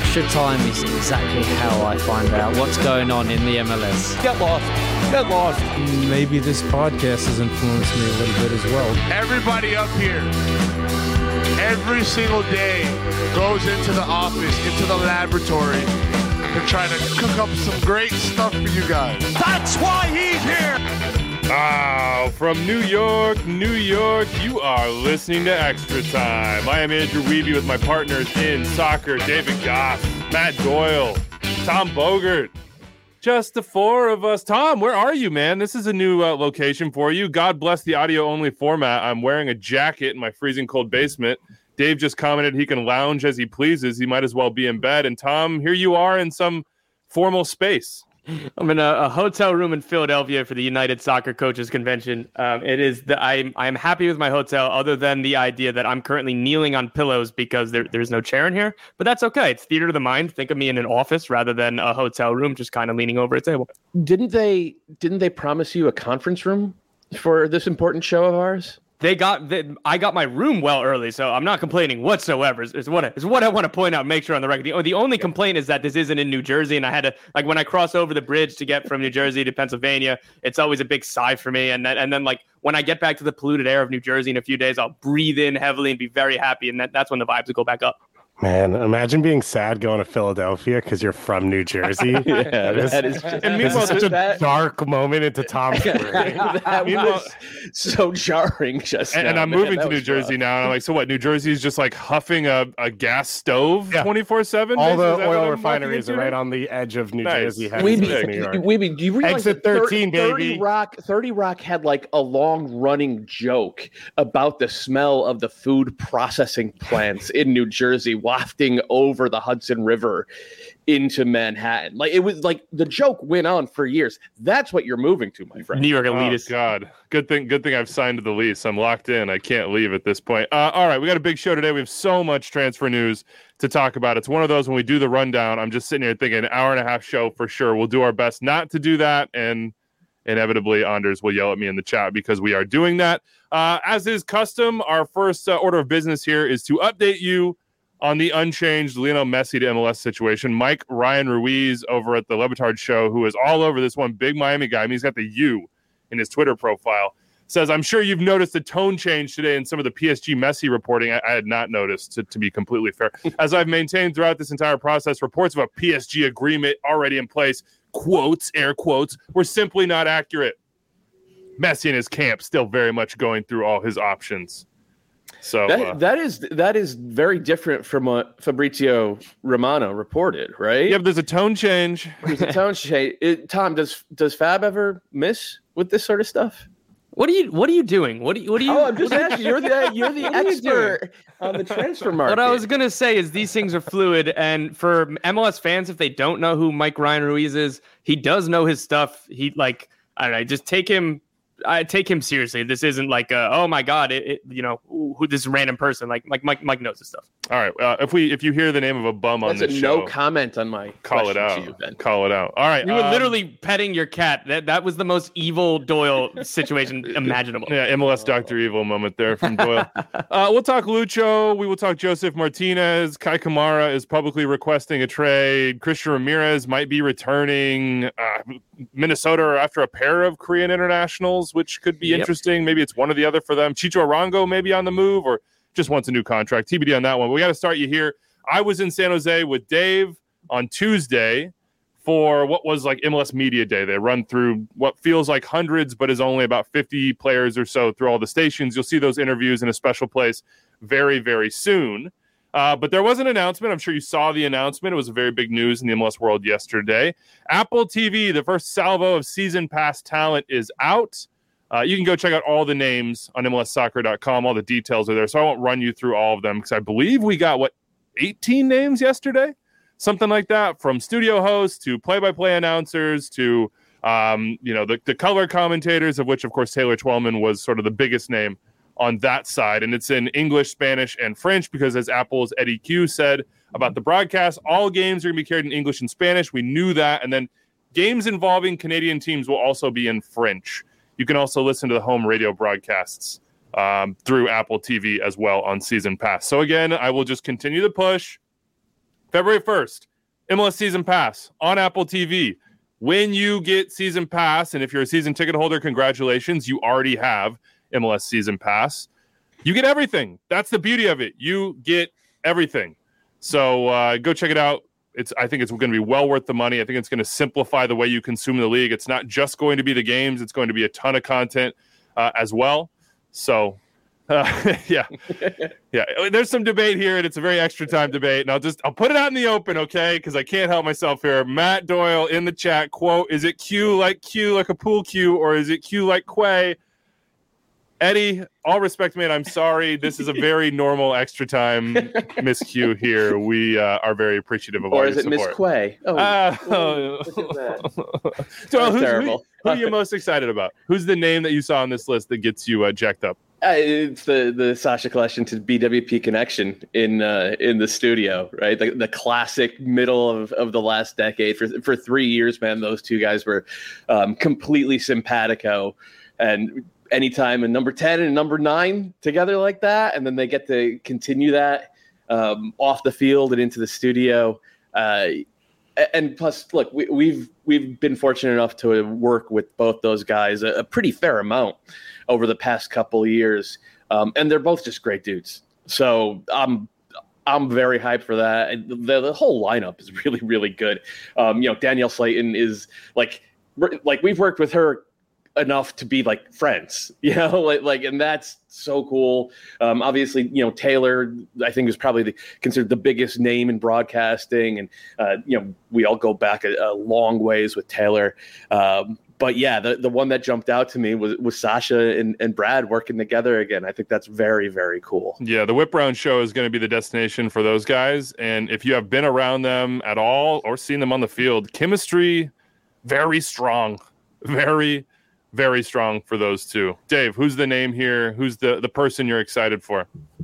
Extra time is exactly how I find out what's going on in the MLS. Get lost. Maybe this podcast has influenced me a little bit as well. Everybody up here, every single day, goes into the office, into the laboratory, to try to cook up some great stuff for you guys. That's why he's here. From New York, you are listening to Extra Time. I am Andrew Wiebe with my partners in soccer, David Goff, Matt Doyle, Tom Bogert. Just the four of us. Tom, where are you, man? This is a new location for you. God bless the audio-only format. I'm wearing a jacket in my freezing cold basement. Dave just commented he can lounge as he pleases. He might as well be in bed. And Tom, here you are in some formal space. I'm in a hotel room in Philadelphia for the United Soccer Coaches Convention. I'm happy with my hotel, other than the idea that I'm currently kneeling on pillows because there's no chair in here. But that's okay. It's theater of the mind. Think of me in an office rather than a hotel room, just kind of leaning over a table. Didn't they promise you a conference room for this important show of ours? I got my room well early, so I'm not complaining whatsoever. Is what I want to point out, make sure on the record. The only complaint is that this isn't in New Jersey, and I had to, like, when I cross over the bridge to get from New Jersey to Pennsylvania, it's always a big sigh for me. And then like when I get back to the polluted air of New Jersey in a few days, I'll breathe in heavily and be very happy, and that's when the vibes will go back up. Man, imagine being sad going to Philadelphia because you're from New Jersey. That is just, and meanwhile, such a dark moment into Tom's career. That was so jarring just now. And I'm moving to New Jersey now, and I'm like, so what? New Jersey's just like huffing a gas stove 24/7? All the oil refineries are right on the edge of New Jersey. Weeby, do you realize Exit 13, baby. 30 Rock had like a long running joke about the smell of the food processing plants in New Jersey wafting over the Hudson River into Manhattan. Like, it was like the joke went on for years. That's what you're moving to, my friend. New York elitist. Oh, God. Good thing I've signed the lease. I'm locked in. I can't leave at this point. All right, we got a big show today. We have so much transfer news to talk about. It's one of those when we do the rundown, I'm just sitting here thinking an hour and a half show for sure. We'll do our best not to do that, and inevitably Anders will yell at me in the chat because we are doing that. As is custom, our first order of business here is to update you on the unchanged Lionel Messi to MLS situation. Mike Ryan Ruiz over at the Le Batard Show, who is all over this one, big Miami guy. I mean, he's got the U in his Twitter profile. Says, I'm sure you've noticed a tone change today in some of the PSG Messi reporting. I had not noticed, to be completely fair. As I've maintained throughout this entire process, reports of a PSG agreement already in place, quotes, air quotes, were simply not accurate. Messi and his camp still very much going through all his options. So that is very different from what Fabrizio Romano reported, right? Yeah, but there's a tone change. There's a tone change. Tom, does Fab ever miss with this sort of stuff? What are you doing? What do you? Oh, I'm just asking. You're the expert on the transfer market. What I was gonna say is these things are fluid, and for MLS fans, if they don't know who Mike Ryan Ruiz is, he does know his stuff. He I don't know, just take him. I take him seriously. This isn't like, oh my God, who this random person. Like Mike knows his stuff. All right. If you hear the name of a bum on this show, no comment on my call it out. Call it out. All right. You were literally petting your cat. That was the most evil Doyle situation imaginable. Yeah, MLS Dr. Evil moment there from Doyle. We'll talk Lucho. We will talk Joseph Martinez. Kai Kamara is publicly requesting a trade. Christian Ramirez might be returning. Minnesota after a pair of Korean internationals, which could be interesting. Maybe it's one or the other for them. Chicho Arango maybe on the move, or just wants a new contract. TBD on that one. But we got to start you here. I was in San Jose with Dave on Tuesday for what was like MLS Media Day. They run through what feels like hundreds, but is only about 50 players or so through all the stations. You'll see those interviews in a special place very, very soon. But there was an announcement. I'm sure you saw the announcement. It was very big news in the MLS world yesterday. Apple TV, the first salvo of season pass talent, is out. You can go check out all the names on MLSsoccer.com. All the details are there. So I won't run you through all of them because I believe we got, 18 names yesterday? Something like that, from studio hosts to play-by-play announcers to, the color commentators, of which, of course, Taylor Twellman was sort of the biggest name on that side. And it's in English, Spanish, and French because, as Apple's Eddie Q said about the broadcast, all games are going to be carried in English and Spanish. We knew that. And then games involving Canadian teams will also be in French. You can also listen to the home radio broadcasts through Apple TV as well on Season Pass. So again, I will just continue to push. February 1st, MLS Season Pass on Apple TV. When you get Season Pass, and if you're a season ticket holder, congratulations, you already have MLS Season Pass. You get everything. That's the beauty of it. You get everything. So go check it out. I think it's going to be well worth the money. I think it's going to simplify the way you consume the league. It's not just going to be the games. It's going to be a ton of content as well. So, yeah. There's some debate here, and it's a very extra time debate. And I'll put it out in the open, okay? Because I can't help myself here. Matt Doyle in the chat, quote, is it Q like a pool cue, or is it Q like Quay? Eddie, all respect, man, I'm sorry. This is a very normal extra time miscue here. We are very appreciative of all your support. Or is it Miss Quay? Look at that. Who are you most excited about? Who's the name that you saw on this list that gets you jacked up? It's the Sasha collection to BWP Connection in the studio, right? The classic middle of the last decade. For 3 years, man, those two guys were completely simpatico, and anytime a number 10 and number 9 together like that, and then they get to continue that off the field and into the studio. And plus, look, we've been fortunate enough to work with both those guys a pretty fair amount over the past couple of years, and they're both just great dudes. So I'm very hyped for that. And the whole lineup is really, really good. Danielle Slayton is like we've worked with her enough to be like friends, and that's so cool. Obviously, Taylor, I think, is probably considered the biggest name in broadcasting, and we all go back a long ways with Taylor. But yeah, the one that jumped out to me was Sasha and Brad working together again. I think that's very, very cool. Yeah, the Whip Round show is going to be the destination for those guys, and if you have been around them at all or seen them on the field, chemistry very strong, very, very strong for those two. Dave, who's the name here? Who's the person you're excited for?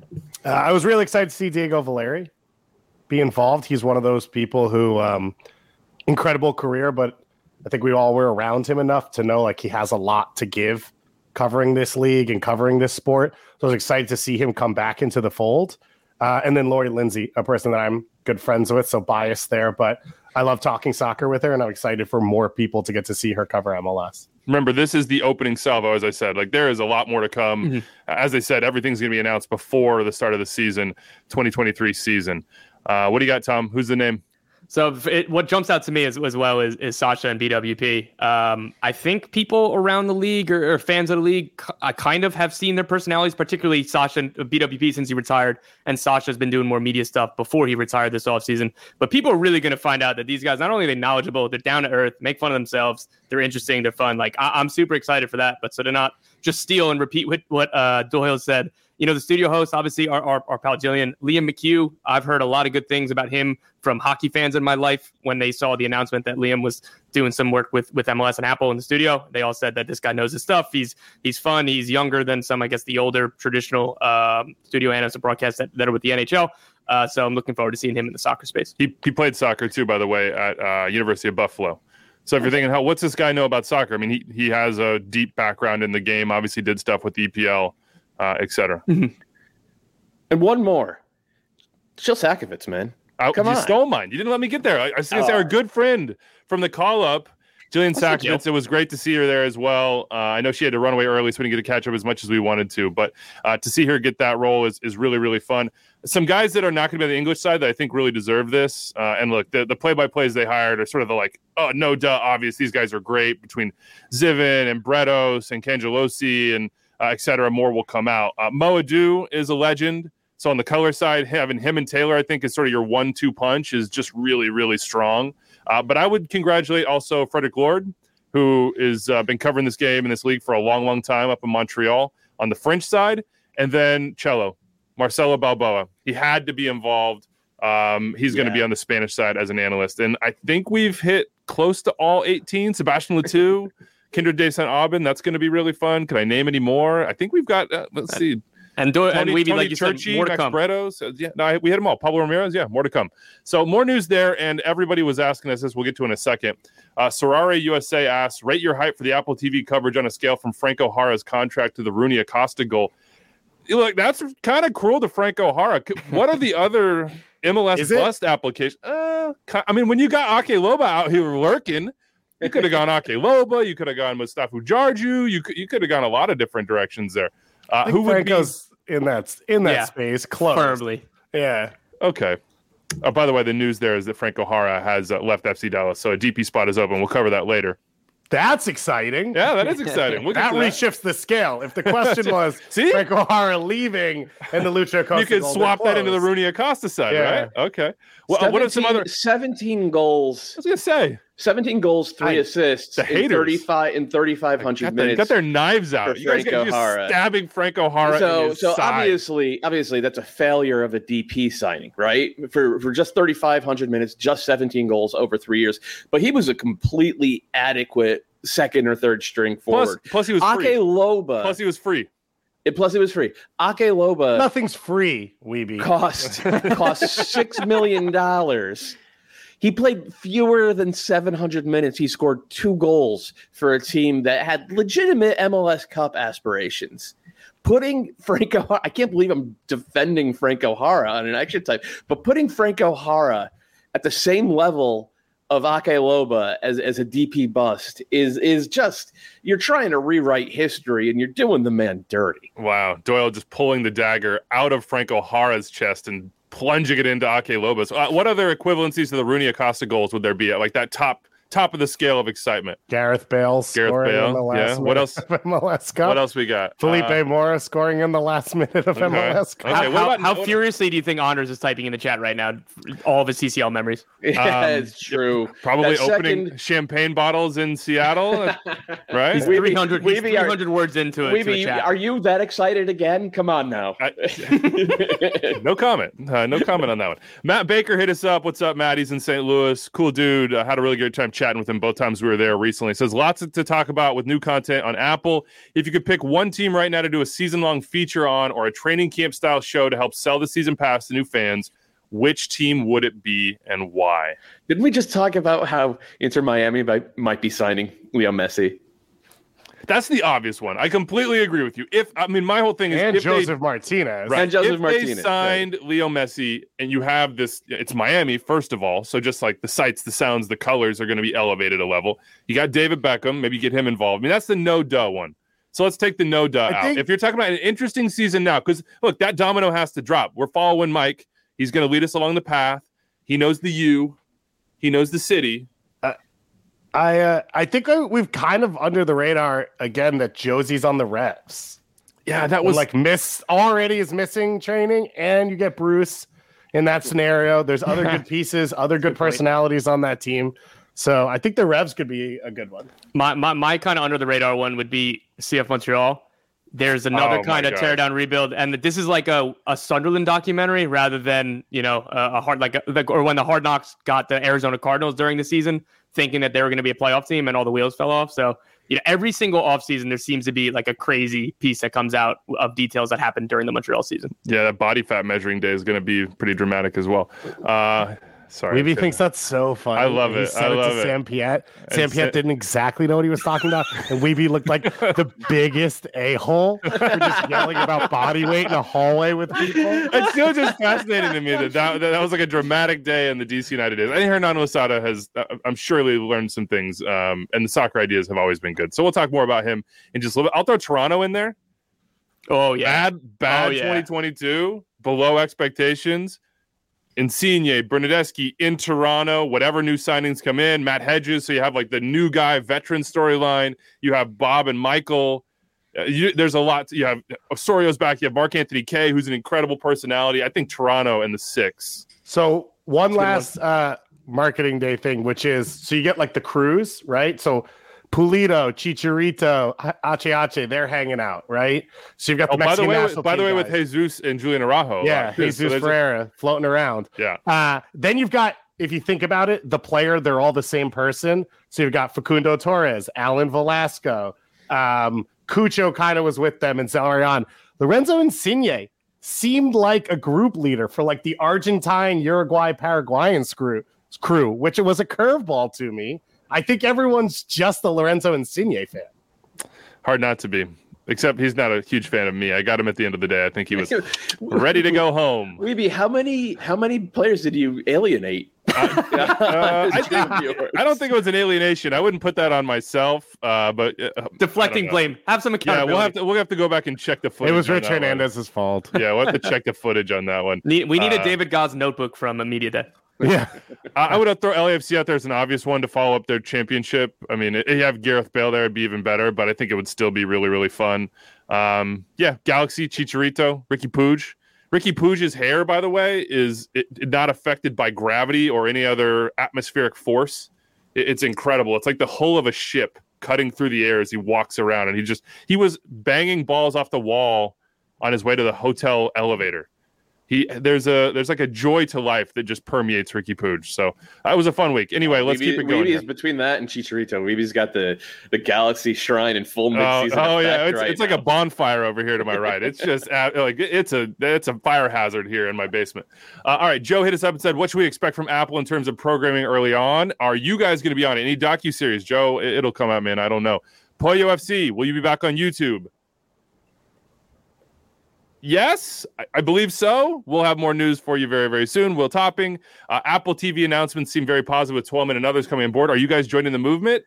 I was really excited to see Diego Valeri be involved. He's one of those people who incredible career, but I think we all were around him enough to know he has a lot to give covering this league and covering this sport. So I was excited to see him come back into the fold. And then Lori Lindsay, a person that I'm good friends with, so biased there, but I love talking soccer with her, and I'm excited for more people to get to see her cover MLS. Remember, this is the opening salvo, as I said. There is a lot more to come. Mm-hmm. As I said, everything's going to be announced before the start of the season, 2023 season. What do you got, Tom? Who's the name? So what jumps out to me as well is Sasha and BWP. I think people around the league or fans of the league kind of have seen their personalities, particularly Sasha and BWP since he retired, and Sasha's been doing more media stuff before he retired this offseason. But people are really going to find out that these guys, not only are they knowledgeable, they're down to earth, make fun of themselves, they're interesting, they're fun. I'm super excited for that, but so to not just steal and repeat what Doyle said. The studio host, obviously, our pal Jillian. Liam McHugh, I've heard a lot of good things about him from hockey fans in my life when they saw the announcement that Liam was doing some work with MLS and Apple in the studio. They all said that this guy knows his stuff. He's fun. He's younger than some, I guess, the older traditional studio analysts and broadcasts that are with the NHL. So I'm looking forward to seeing him in the soccer space. He played soccer, too, by the way, at University of Buffalo. So if you're thinking, what's this guy know about soccer? I mean, he has a deep background in the game, obviously did stuff with the EPL. Etc. And one more. Jill Sakovits, man. Come on. You stole mine. You didn't let me get there. I was going to say our good friend from the call-up, Jillian Sakovits. It was great to see her there as well. I know she had to run away early, so we didn't get to catch up as much as we wanted to. But to see her get that role is really, really fun. Some guys that are not going to be on the English side that I think really deserve this. And look, the play-by-plays they hired are sort of obvious. These guys are great between Zivin and Bretos and Cangelosi and et cetera. More will come out. Mo Adu is a legend. So on the color side, having him and Taylor, I think, is sort of your 1-2 punch is just really, really strong. But I would congratulate also Frederick Lord, who has been covering this game in this league for a long, long time up in Montreal on the French side. And then Cello, Marcelo Balboa. He had to be involved. He's going to be on the Spanish side as an analyst. And I think we've hit close to all 18. Sebastian Letou. Kindred de Saint Aubin, that's going to be really fun. Can I name any more? I think we've got, let's see. And Tony like you said, more to come. We had them all. Pablo Ramirez, more to come. So more news there, and everybody was asking us this. We'll get to in a second. Sorare USA asks, rate your hype for the Apple TV coverage on a scale from Franco Jara's contract to the Rooney Acosta goal. Look, that's kind of cruel to Franco Jara. What are the other MLS bust application. I mean, when you got Ake Loba out here lurking, you could have gone Ake Loba. You could have gone Mustafa Jarju. You could have gone a lot of different directions there. Who would Franco's in that space? Close. Firmly. Yeah. Okay. By the way, the news there is that Franco Jara has left FC Dallas, so a DP spot is open. We'll cover that later. That's exciting. Yeah, that is exciting. We'll that reshifts the scale. If the question was Franco Jara leaving and the Lucho Acosta, you could swap that into the Rooney Acosta side, right? Okay. Well, what are some other 17 goals? I was gonna say 17 goals, 3 assists in 3,500 minutes. Got their knives out. You guys got stabbing Franco Jara. So obviously that's a failure of a DP signing, right? For just 3,500 minutes, just 17 goals over 3 years. But he was a completely adequate second or third string forward. Plus he was free. Ake Loba. Plus he was free. Plus he was free. Ake Loba. Nothing's free. Weeby cost $6 million. He played fewer than 700 minutes. He scored 2 goals for a team that had legitimate MLS Cup aspirations. Putting Franco, I can't believe I'm defending Franco Jara on an action type, but putting Franco Jara at the same level of Ake Loba as a DP bust is just, you're trying to rewrite history and you're doing the man dirty. Wow. Doyle just pulling the dagger out of Franco Jara's chest and plunging it into Ake Loba's. What other equivalencies to the Rooney Acosta goals would there be at like that top of the scale of excitement? Gareth Bale scoring in the last What else? MLS Cup. What else we got? Felipe Mora scoring in the last minute of MLS Cup. Okay, how furiously do you think Honors is typing in the chat right now? All of his CCL memories. Yeah, it's true. Probably opening champagne bottles in Seattle, right? He's 300 words into it. Weeby, are you that excited again? Come on now. No comment. No comment on that one. Matt Baker hit us up. What's up, Matt? He's in St. Louis. Cool dude. Had a really good time chatting with him both times we were there recently. Says lots to talk about with new content on Apple. If you could pick one team right now to do a season-long feature on or a training camp style show to help sell the season pass to new fans, which team would it be and why? Didn't we just talk about how Inter Miami might be signing Leo Messi? That's the obvious one. I completely agree with you. My whole thing is and Joseph Martinez. Right. And Joseph Martinez. They signed Leo Messi and you have this, it's Miami, first of all. So just like the sights, the sounds, the colors are going to be elevated a level. You got David Beckham, maybe get him involved. I mean, that's the no-duh one. So let's take the no-duh out. If you're talking about an interesting season now, because look, that domino has to drop. We're following Mike. He's going to lead us along the path. He knows the U. He knows the city. I think we've kind of under the radar again that Josie's on the reps. Yeah, that was already is missing training, and you get Bruce in that scenario. There's other good pieces, other good personalities on that team. So I think the Revs could be a good one. My kind of under the radar one would be CF Montreal. There's another kind of tear down rebuild, and this is like a Sunderland documentary rather than a hard or when the Hard Knocks got the Arizona Cardinals during the season, thinking that they were going to be a playoff team, and all the wheels fell off. So every single offseason there seems to be like a crazy piece that comes out of details that happened during the Montreal season. Yeah, that body fat measuring day is going to be pretty dramatic as well. Sorry. Weeby thinks that's so funny. I love it. I love it. Sam Piet. Sam Piet didn't exactly know what he was talking about. And Weeby looked like the biggest a-hole for just yelling about body weight in a hallway with people. It's still just fascinating to me that was like a dramatic day in the DC United days. I think Hernan Losada has, I'm surely learned some things. And the soccer ideas have always been good. So we'll talk more about him in just a little bit. I'll throw Toronto in there. Oh, yeah. Bad 2022. Below expectations. Insigne, Bernadeschi in Toronto, whatever new signings come in, Matt Hedges. So you have like the new guy, veteran storyline. You have Bob and Michael. There's a lot. You have Osorio's back. You have Mark Anthony Kaye, who's an incredible personality. I think Toronto and the 6. So one last marketing day thing, which is, so you get like the cruise, right? So Pulido, Chicharito, Ache, they're hanging out, right? So you've got the Mexican national by the way, team with Jesus and Julian Araujo. Yeah, Jesus Ferreira floating around. Yeah. Then you've got, if you think about it, the player, they're all the same person. So you've got Facundo Torres, Alan Velasco, Cucho kind of was with them, and Zelarian. Lorenzo Insigne seemed like a group leader for like the Argentine, Uruguay, Paraguayan crew, which it was a curveball to me. I think everyone's just a Lorenzo Insigne fan. Hard not to be. Except he's not a huge fan of me. I got him at the end of the day. I think he was ready to go home. Weeby, how many players did you alienate? I don't think it was an alienation. I wouldn't put that on myself. But deflecting blame. Have some accountability. Yeah, we'll have to go back and check the footage. It was Rich Hernandez's fault. Yeah, we'll have to check the footage on that one. We need a David Goss notebook from Media Day. Yeah, I would throw LAFC out there as an obvious one to follow up their championship. I mean, if you have Gareth Bale there, it'd be even better, but I think it would still be really, really fun. Galaxy, Chicharito, Ricky Puig. Ricky Puig's hair, by the way, is not affected by gravity or any other atmospheric force. It's incredible. It's like the hull of a ship cutting through the air as he walks around, and he was banging balls off the wall on his way to the hotel elevator. There's like a joy to life that just permeates Ricky Puig. So it was a fun week. Anyway, let's keep it going. Weeby's between that and Chicharito. Weeby's got the Galaxy Shrine in full mid-season. Oh yeah, it's like a bonfire over here to my right. It's just like it's a fire hazard here in my basement. All right, Joe hit us up and said, "What should we expect from Apple in terms of programming early on? Are you guys going to be on any docuseries?" Joe, it'll come out, man. I don't know. Pollo FC, will you be back on YouTube? Yes, I believe so. We'll have more news for you very, very soon. Will Topping. Apple TV announcements seem very positive with Twellman and others coming on board. Are you guys joining the movement?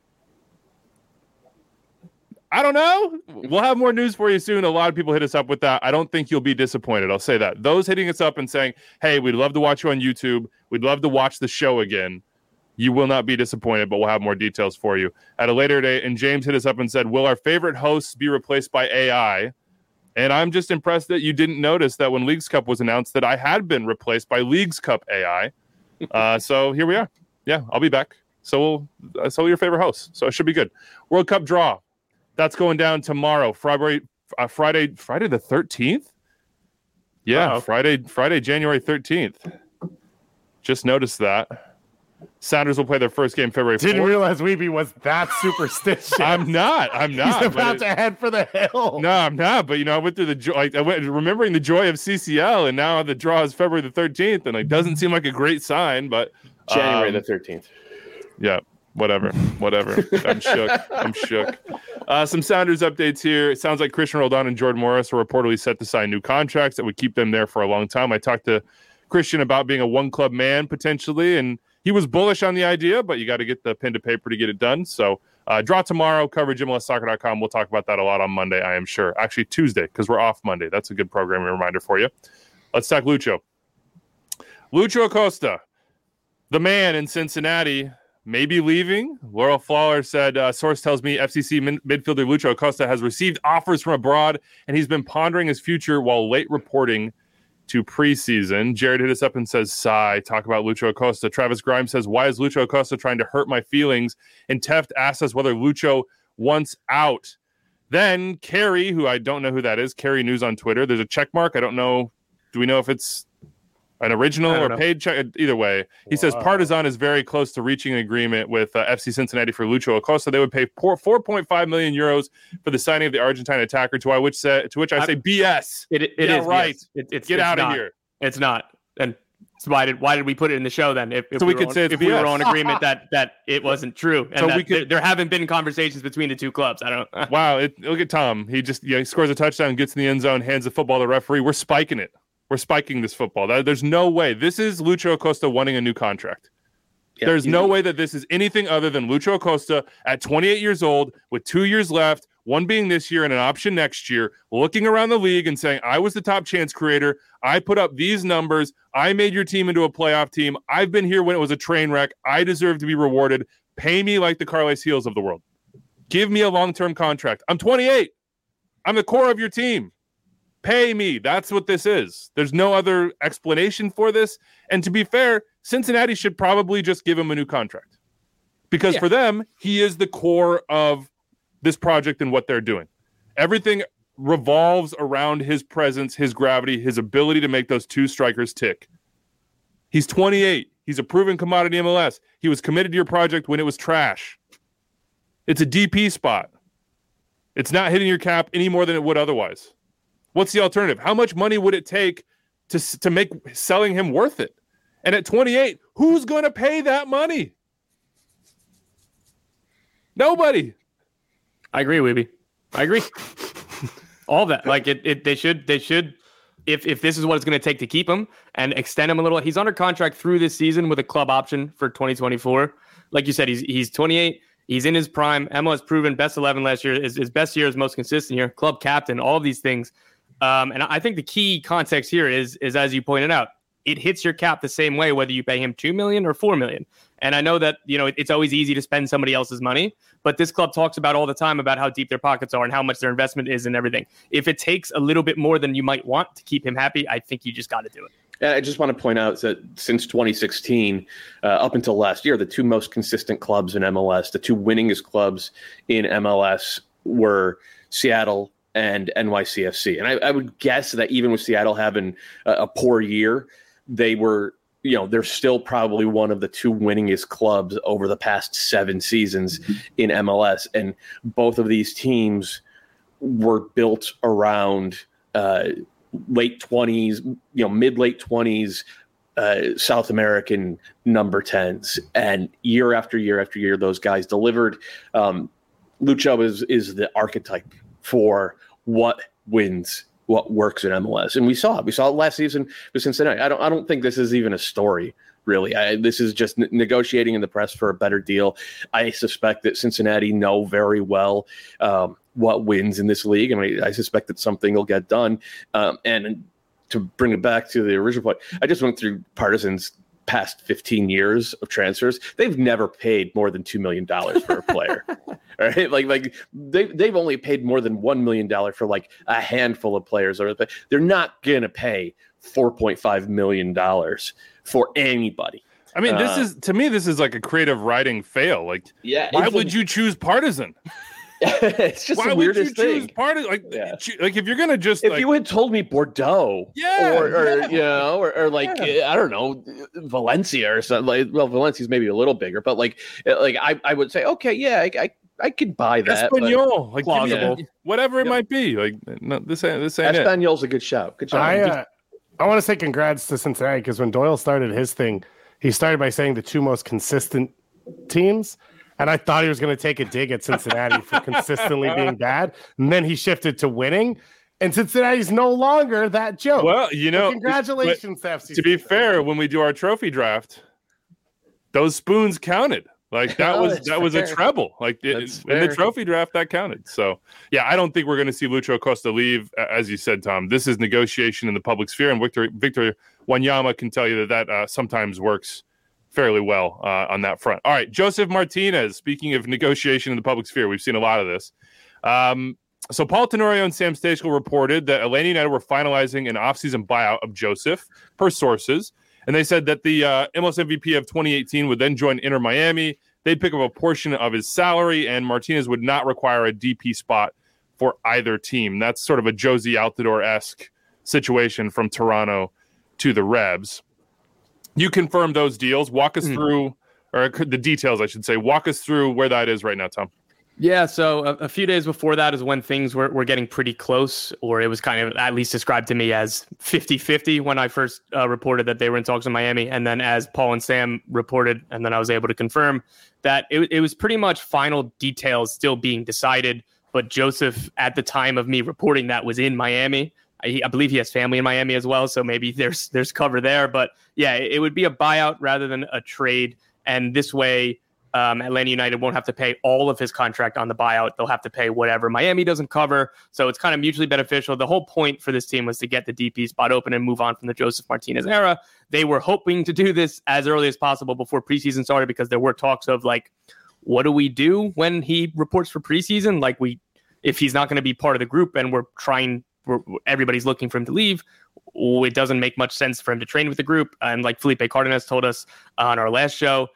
I don't know. We'll have more news for you soon. A lot of people hit us up with that. I don't think you'll be disappointed. I'll say that. Those hitting us up and saying, hey, we'd love to watch you on YouTube. We'd love to watch the show again. You will not be disappointed, but we'll have more details for you at a later date. And James hit us up and said, will our favorite hosts be replaced by AI? And I'm just impressed that you didn't notice that when Leagues Cup was announced that I had been replaced by Leagues Cup AI. So here we are. Yeah, I'll be back. So your favorite host. So it should be good. World Cup draw. That's going down tomorrow, Friday the 13th. Yeah, Friday, January 13th. Just noticed that. Sounders will play their first game February 4th. Didn't realize Weeby was that superstitious. I'm not. He's about to head for the hill. No, I'm not. But I went through the joy. I went remembering the joy of CCL, and now the draw is February the 13th, and it doesn't seem like a great sign. But January the 13th. Yeah, whatever. I'm shook. Some Sounders updates here. It sounds like Christian Roldan and Jordan Morris are reportedly set to sign new contracts that would keep them there for a long time. I talked to Christian about being a one-club man potentially, and he was bullish on the idea, but you got to get the pen to paper to get it done. So draw tomorrow, coverage MLSsoccer.com. We'll talk about that a lot on Monday, I am sure. Actually, Tuesday, because we're off Monday. That's a good programming reminder for you. Let's talk Lucho. Lucho Acosta, the man in Cincinnati, may be leaving. Laurel Fowler said, source tells me FCC midfielder Lucho Acosta has received offers from abroad, and he's been pondering his future while late reporting to preseason. Jared hit us up and says, sigh, talk about Lucho Acosta. Travis Grimes says, why is Lucho Acosta trying to hurt my feelings? And Teft asks us whether Lucho wants out. Then Carrie, who I don't know who that is, Carrie News on Twitter. There's a check mark. I don't know. Do we know if it's an original or paid check? Either way, he says Partizan is very close to reaching an agreement with FC Cincinnati for Lucho Acosta. They would pay 4.5 million euros for the signing of the Argentine attacker. To which I say BS. It is right. It's Get out of not. here. It's not. And so why did we put it in the show then? If we were on agreement that it wasn't true, and so there haven't been conversations between the two clubs. I don't. Wow. Look at Tom. He just he scores a touchdown, gets in the end zone, hands the football to the referee. We're spiking it. We're spiking this football. There's no way. This is Lucho Acosta wanting a new contract. Yeah, there's no way that this is anything other than Lucho Acosta at 28 years old with 2 years left, one being this year and an option next year, looking around the league and saying, I was the top chance creator. I put up these numbers. I made your team into a playoff team. I've been here when it was a train wreck. I deserve to be rewarded. Pay me like the Carles Heels of the world. Give me a long-term contract. I'm 28. I'm the core of your team. Pay me. That's what this is. There's no other explanation for this. And to be fair, Cincinnati should probably just give him a new contract. Because for them, he is the core of this project and what they're doing. Everything revolves around his presence, his gravity, his ability to make those two strikers tick. He's 28. He's a proven commodity MLS. He was committed to your project when it was trash. It's a DP spot. It's not hitting your cap any more than it would otherwise. What's the alternative? How much money would it take to make selling him worth it? And at 28, who's going to pay that money? Nobody. I agree, Weeby. I agree. All that. Like they should. If this is what it's going to take to keep him and extend him a little, he's under contract through this season with a club option for 2024. Like you said, he's 28. He's in his prime. MLS proven best 11 last year. His best year is most consistent year. Club captain. All of these things. And I think the key context here is as you pointed out, it hits your cap the same way whether you pay him $2 million or $4 million. And I know that it's always easy to spend somebody else's money, but this club talks about all the time about how deep their pockets are and how much their investment is and everything. If it takes a little bit more than you might want to keep him happy, I think you just got to do it. I just want to point out that since 2016, up until last year, the two most consistent clubs in MLS, the two winningest clubs in MLS were Seattle and NYCFC. And I would guess that even with Seattle having a poor year, they were, they're still probably one of the two winningest clubs over the past 7 seasons in MLS. And both of these teams were built around late 20s, mid-late 20s, South American number 10s. And year after year after year, those guys delivered. Lucho is the archetype for what wins, what works in MLS. And we saw it last season with Cincinnati. I don't think this is even a story, really. This is just negotiating in the press for a better deal. I suspect that Cincinnati know very well what wins in this league. I suspect that something will get done. And to bring it back to the original point, I just went through Partizan's past 15 years of transfers. They've never paid more than $2 million for a player. All right. Like they've only paid more than $1 million for like a handful of players. They're not going to pay $4.5 million for anybody. I mean, this is like a creative writing fail. Like, why would you choose Partizan? It's just the weirdest thing. Like if you're gonna just if you had told me Bordeaux, or like I don't know, Valencia or something. Well, Valencia's maybe a little bigger, but like I would say, okay, I could buy that. Espanyol, like plausible, whatever it might be. Like no, this ain't Espanyol's a good shout. Good job. I want to say congrats to Cincinnati because when Doyle started his thing, he started by saying the two most consistent teams. And I thought he was going to take a dig at Cincinnati for consistently being bad. And then he shifted to winning. And Cincinnati's no longer that joke. Well, congratulations to FC. To be fair, when we do our trophy draft, those spoons counted. Like that was a treble. Like in the trophy draft, that counted. So yeah, I don't think we're going to see Lucho Acosta leave. As you said, Tom, this is negotiation in the public sphere, and Victor Wanyama can tell you that sometimes works fairly well on that front. All right, Josef Martinez, speaking of negotiation in the public sphere, we've seen a lot of this. So Paul Tenorio and Sam Stejskal reported that Atlanta United were finalizing an offseason buyout of Josef per sources. And they said that the MLS MVP of 2018 would then join Inter Miami. They'd pick up a portion of his salary, and Martinez would not require a DP spot for either team. That's sort of a Josie Altidore-esque situation from Toronto to the Rebs. You confirmed those deals. Walk us through, or the details, I should say. Walk us through where that is right now, Tom. Yeah, so a few days before that is when things were getting pretty close, or it was kind of at least described to me as 50-50 when I first reported that they were in talks in Miami. And then as Paul and Sam reported, and then I was able to confirm that it was pretty much final details still being decided. But Josef, at the time of me reporting that, was in Miami. I believe he has family in Miami as well, so maybe there's cover there. But yeah, it would be a buyout rather than a trade. And this way, Atlanta United won't have to pay all of his contract on the buyout. They'll have to pay whatever Miami doesn't cover. So it's kind of mutually beneficial. The whole point for this team was to get the DP spot open and move on from the Josef Martinez era. They were hoping to do this as early as possible before preseason started, because there were talks of like, what do we do when he reports for preseason? Like if he's not going to be part of the group and everybody's looking for him to leave, it doesn't make much sense for him to train with the group. And like Felipe Cardenas told us on our last show,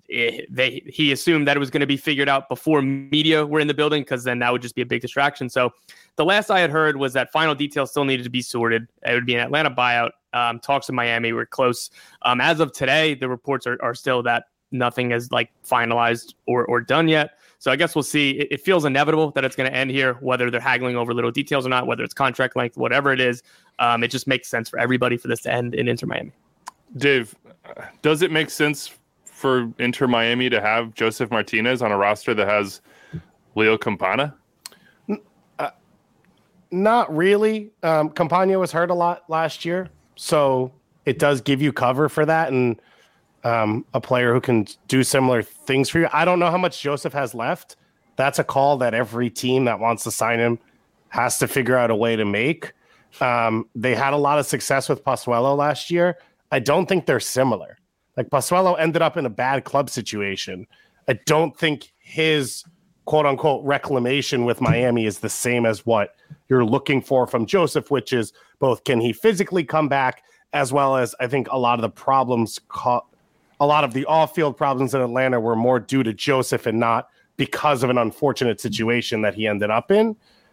he assumed that it was going to be figured out before media were in the building, because then that would just be a big distraction. So the last I had heard was that final details still needed to be sorted. It would be an Atlanta buyout. Talks in Miami were close. As of today, the reports are still that nothing is like finalized or done yet. So I guess we'll see. It feels inevitable that it's going to end here, whether they're haggling over little details or not, whether it's contract length, whatever it is. It just makes sense for everybody for this to end in Inter Miami. Dave, does it make sense for Inter Miami to have Josef Martinez on a roster that has Leo Campana? Not really. Campagna was hurt a lot last year, so it does give you cover for that, and a player who can do similar things for you. I don't know how much Josef has left. That's a call that every team that wants to sign him has to figure out a way to make. They had a lot of success with Pozuelo last year. I don't think they're similar. Like, Pozuelo ended up in a bad club situation. I don't think his quote-unquote reclamation with Miami is the same as what you're looking for from Josef, which is both can he physically come back, as well as I think a lot of the problems, a lot of the off-field problems in Atlanta were more due to Josef and not because of an unfortunate situation that he ended up in.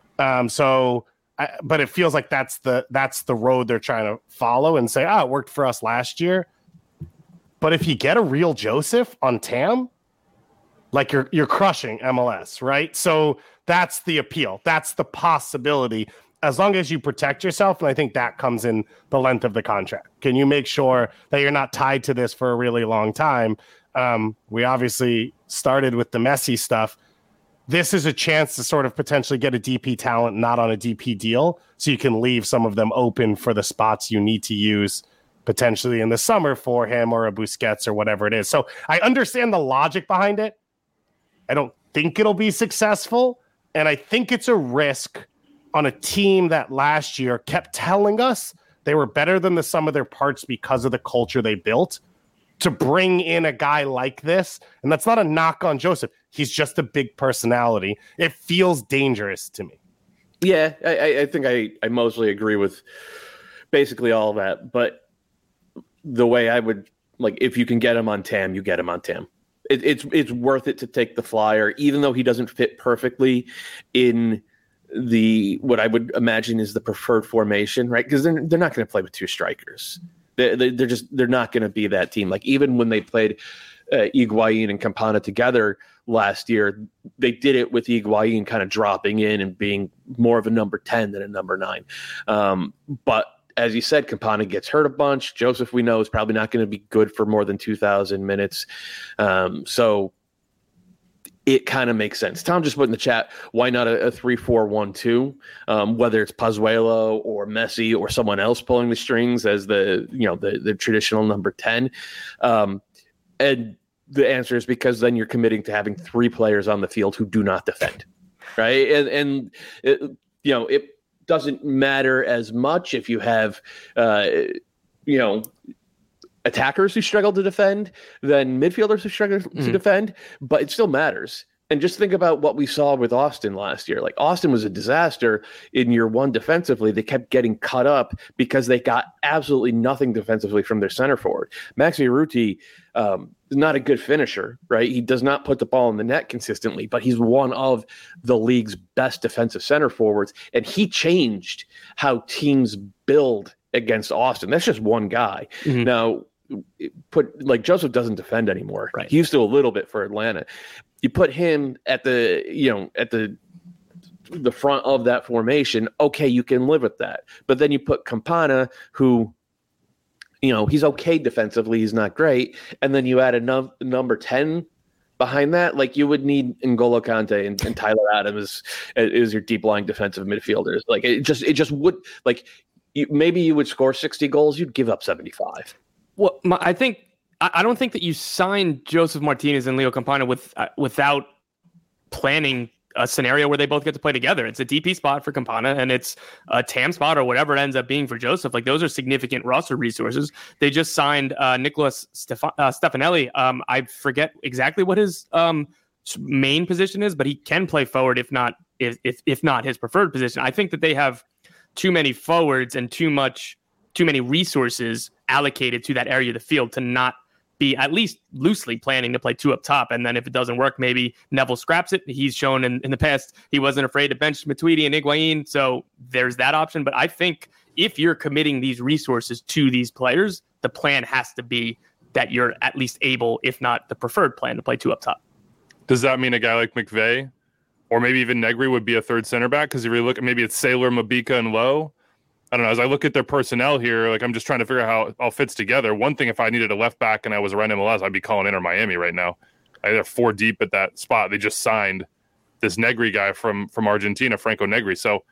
But it feels like that's the road they're trying to follow and say, it worked for us last year. But if you get a real Josef on TAM, like you're crushing MLS, right? So that's the appeal. That's the possibility. As long as you protect yourself, and I think that comes in the length of the contract. Can you make sure that you're not tied to this for a really long time? We obviously started with the Messi stuff. This is a chance to sort of potentially get a DP talent not on a DP deal, so you can leave some of them open for the spots you need to use potentially in the summer for him or a Busquets or whatever it is. So I understand the logic behind it. I don't think it'll be successful, and I think it's a risk on a team that last year kept telling us they were better than the sum of their parts because of the culture they built, to bring in a guy like this. And that's not a knock on Josef. He's just a big personality. It feels dangerous to me. Yeah, I think I mostly agree with basically all of that. But the way I would, like, if you can get him on TAM, you get him on TAM. It's worth it to take the flyer, even though he doesn't fit perfectly in the what I would imagine is the preferred formation, right? Because they're not going to play with two strikers. They're not going to be that team. Like, even when they played Higuain and Campana together last year, they did it with Higuain kind of dropping in and being more of a number 10 than a number 9. But as you said, Campana gets hurt a bunch. Josef, we know, is probably not going to be good for more than 2,000 minutes. So it kind of makes sense. Tom just put in the chat, why not a 3-4-1-2? Whether it's Pozuelo or Messi or someone else pulling the strings as the traditional number 10. And the answer is because then you're committing to having 3 players on the field who do not defend, right? And it doesn't matter as much if you have attackers who struggle to defend than midfielders who struggle to defend, but it still matters. And just think about what we saw with Austin last year. Like, Austin was a disaster in year 1 defensively. They kept getting cut up because they got absolutely nothing defensively from their center forward. Maxi Urruti is not a good finisher, right? He does not put the ball in the net consistently, but he's one of the league's best defensive center forwards. And he changed how teams build against Austin. That's just one guy. Mm-hmm. Now, Josef doesn't defend anymore. Right. He used to a little bit for Atlanta. You put him at the front of that formation. Okay, you can live with that. But then you put Campana, who, he's okay defensively. He's not great. And then you add a number 10 behind that. Like, you would need N'Golo Kante and Tyler Adams as your deep lying defensive midfielders. Like, it just would, like, maybe you would score 60 goals. You'd give up 75. Well, I don't think that you signed Josef Martinez and Leo Campana without planning a scenario where they both get to play together. It's a DP spot for Campana, and it's a TAM spot or whatever it ends up being for Josef. Like, those are significant roster resources. They just signed Nicholas Stefanelli. I forget exactly what his main position is, but he can play forward if not his preferred position. I think that they have too many forwards and too many resources allocated to that area of the field to not be at least loosely planning to play 2 up top. And then if it doesn't work, maybe Neville scraps it. He's shown in the past he wasn't afraid to bench Matuidi and Higuain. So there's that option. But I think if you're committing these resources to these players, the plan has to be that you're at least able, if not the preferred plan, to play 2 up top. Does that mean a guy like McVey or maybe even Negri would be a third center back? Because if you look at maybe it's Saylor, Mabika, and Lowe. I don't know. As I look at their personnel here, like, I'm just trying to figure out how it all fits together. One thing, if I needed a left back and I was around MLS, I'd be calling Inter Miami right now. They're 4 deep at that spot. They just signed this Negri guy from Argentina, Franco Negri. So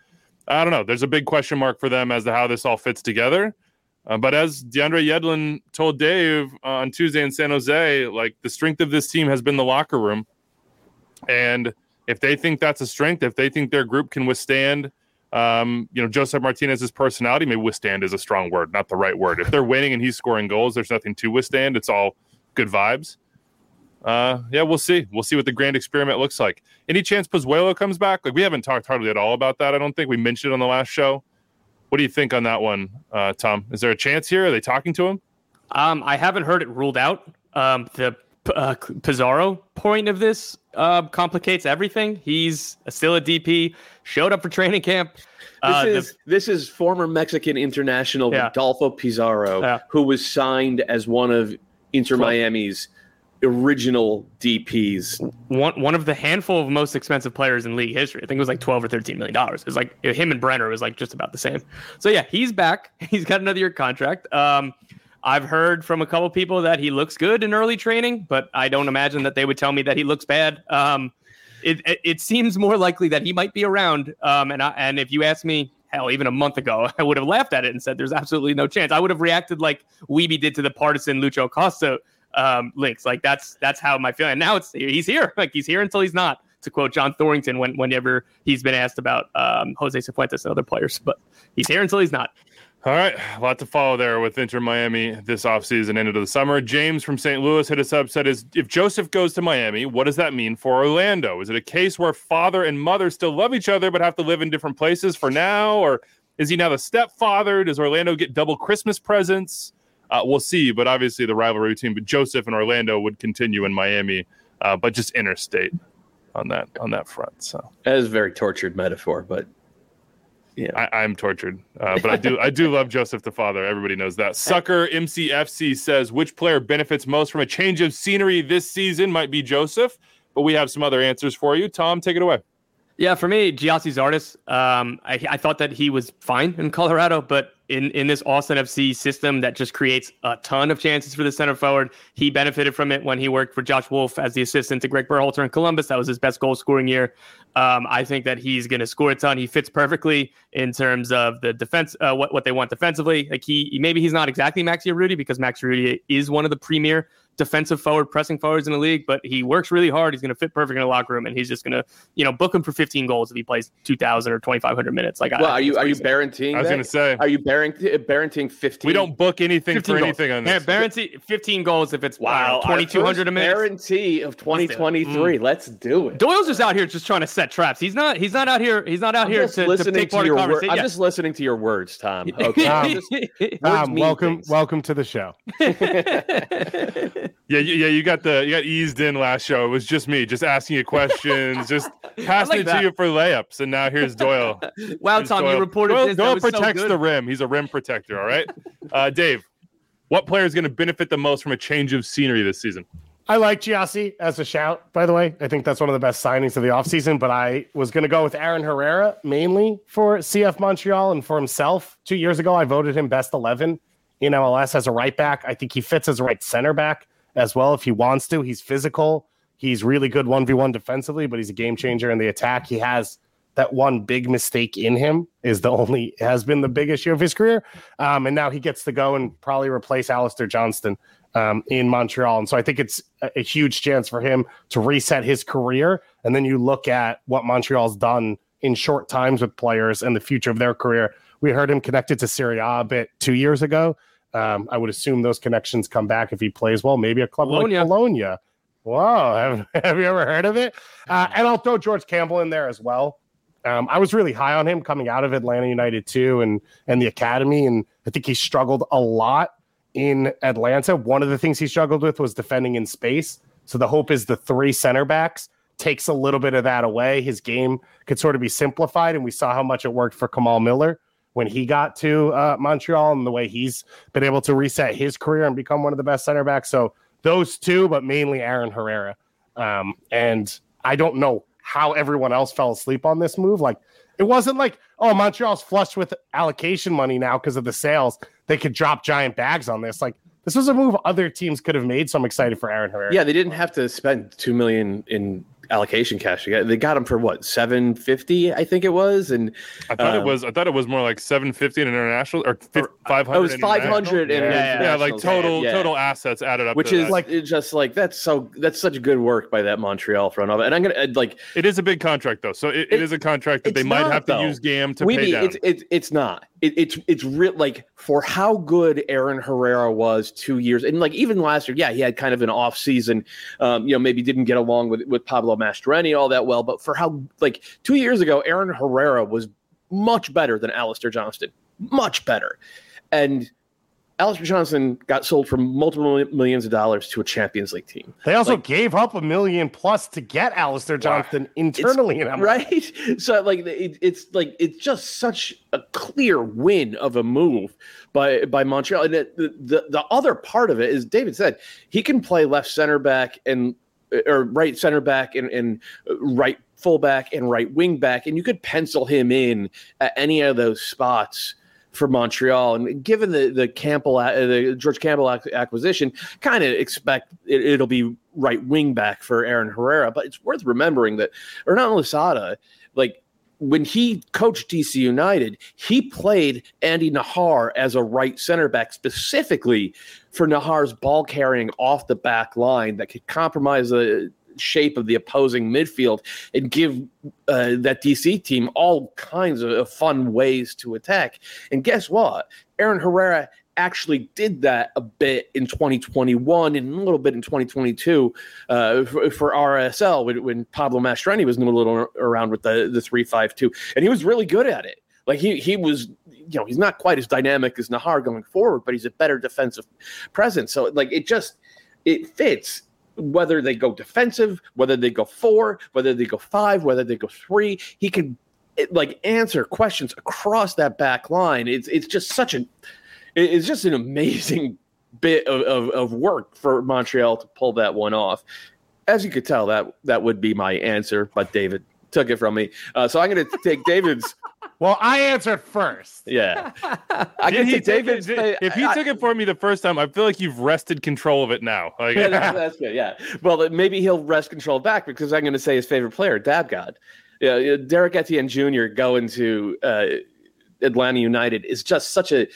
I don't know. There's a big question mark for them as to how this all fits together. But as DeAndre Yedlin told Dave on Tuesday in San Jose, like, the strength of this team has been the locker room. And if they think that's a strength, if they think their group can withstand, Josef Martinez's personality, maybe withstand is a strong word, not the right word. If they're winning and he's scoring goals, there's nothing to withstand. It's all good vibes. We'll see. We'll see what the grand experiment looks like. Any chance Pozuelo comes back? Like, we haven't talked hardly at all about that. I don't think we mentioned it on the last show. What do you think on that one, Tom? Is there a chance here? Are they talking to him? I haven't heard it ruled out. The Pizarro point of this complicates everything. He's still a DP, showed up for training camp. This is former Mexican international Rodolfo Pizarro, who was signed as one of Inter Miami's original DPs. One of the handful of most expensive players in league history. I think it was like $12 or $13 million. It was like him and Brenner was like just about the same. So yeah, he's back. He's got another year contract. I've heard from a couple people that he looks good in early training, but I don't imagine that they would tell me that he looks bad. It seems more likely that he might be around. And if you asked me, hell, even a month ago, I would have laughed at it and said there's absolutely no chance. I would have reacted like Weeby did to the partisan Lucho Acosta links. Like that's how my feeling. Now he's here. Like, he's here until he's not, to quote John Thorrington whenever he's been asked about Jose Cifuentes and other players. But he's here until he's not. All right, a lot to follow there with Inter Miami this offseason, end of the summer. James from St. Louis hit us up, said, if Josef goes to Miami, what does that mean for Orlando? Is it a case where father and mother still love each other but have to live in different places for now? Or is he now the stepfather? Does Orlando get double Christmas presents? We'll see, but obviously the rivalry between Josef and Orlando would continue in Miami, but just interstate on that front. So that is a very tortured metaphor, but yeah, I'm tortured, but I do love Josef the father. Everybody knows that. Sucker MCFC says, which player benefits most from a change of scenery this season? Might be Josef, but we have some other answers for you. Tom, take it away. Yeah, for me, Giassi Zardes, I thought that he was fine in Colorado, but in this Austin FC system that just creates a ton of chances for the center forward, he benefited from it when he worked for Josh Wolf as the assistant to Greg Berhalter in Columbus. That was his best goal scoring year. I think that he's going to score a ton. He fits perfectly in terms of the defense, what they want defensively. Like maybe he's not exactly Maxi Urruti, because Maxi Urruti is one of the premier defensive forward pressing forwards in the league, but he works really hard. He's going to fit perfect in the locker room, and he's just going to, book him for 15 goals if he plays 2,000 or 2,500 minutes. Like, well, are you guaranteeing? I was going to say, are you guaranteeing 15? We don't book anything for goals. anything on this. Yeah, guarantee 15 goals if it's 2,200 a minute. Guarantee of 2023. Let's do it. Doyle's just out here just trying to set traps. He's not out here to take part in conversation. I'm just listening to your words, Tom. Okay. Tom, welcome to the show. Yeah, you got eased in last show. It was just me, just asking you questions, just passing it to you for layups, and now here's Doyle. Wow, Tom, you reported this. Doyle protects the rim. He's a rim protector, all right? Dave, what player is going to benefit the most from a change of scenery this season? I like Giassi as a shout, by the way. I think that's one of the best signings of the offseason, but I was going to go with Aaron Herrera, mainly for CF Montreal and for himself. 2 years ago, I voted him best 11 in MLS as a right back. I think he fits as a right center back as well if he wants to. He's physical. He's really good 1v1 defensively, but he's a game changer in the attack. He has that one big mistake in him has been the big issue of his career. And now he gets to go and probably replace Alistair Johnston in Montreal. And so I think it's a huge chance for him to reset his career. And then you look at what Montreal's done in short times with players and the future of their career. We heard him connected to Serie A a bit 2 years ago. I would assume those connections come back if he plays well. Maybe a club like Bologna. Wow, have you ever heard of it? And I'll throw George Campbell in there as well. I was really high on him coming out of Atlanta United too, and the academy, and I think he struggled a lot in Atlanta. One of the things he struggled with was defending in space. So the hope is the three center backs takes a little bit of that away. His game could sort of be simplified, and we saw how much it worked for Kamal Miller when he got to Montreal, and the way he's been able to reset his career and become one of the best center backs. So those two, but mainly Aaron Herrera. And I don't know how everyone else fell asleep on this move. Like, it wasn't like, oh, Montreal's flushed with allocation money now because of the sales. They could drop giant bags on this. Like, this was a move other teams could have made, so I'm excited for Aaron Herrera. Yeah, they didn't have to spend $2 million in allocation cash. They got him for what, $750, I think it was, and I thought it was more like $750 in international or $500. It was $500 in yeah, like total assets added up, which to is like just like that's such good work by that Montreal front office. And I'm gonna like it is a big contract though, so it is a contract that they might have to use GAM to pay down. It's not. It's real, like, for how good Aaron Herrera was 2 years, and like even last year, he had kind of an off season. Maybe didn't get along with Pablo Mastroeni all that well, but for how, like, 2 years ago, Aaron Herrera was much better than Alistair Johnston, much better, and Alistair Johnston got sold for multiple millions of dollars to a Champions League team. They also gave up $1 million plus to get Alistair Johnston internally in MLS. Right? So it's just such a clear win of a move by Montreal. And the other part of it is, David said, he can play left center back or right center back and right fullback and right wing back, and you could pencil him in at any of those spots for Montreal. And given the George Campbell acquisition, kind of expect it'll be right wing back for Aaron Herrera. But it's worth remembering that Hernan Losada, like, when he coached DC United, he played Andy Nahar as a right center back specifically for Nahar's ball carrying off the back line that could compromise the shape of the opposing midfield and give that DC team all kinds of fun ways to attack. And guess what? Aaron Herrera actually did that a bit in 2021 and a little bit in 2022 for RSL when Pablo Mastroeni was noodling around with the 3-5-2, and he was really good at it. Like he was, he's not quite as dynamic as Nahar going forward, but he's a better defensive presence. So like it fits. Whether they go defensive, whether they go 4, whether they go 5, whether they go 3, he can answer questions across that back line. It's just an amazing bit of work for Montreal to pull that one off. As you could tell, that would be my answer, but David took it from me. So I'm going to take David's. Well, I answered first. Yeah. If he took it for me the first time, I feel like you've wrested control of it now. Like, that's good, yeah. Well, maybe he'll wrest control back because I'm going to say his favorite player, Dab God. Yeah, Derek Etienne Jr. going to Atlanta United is just such a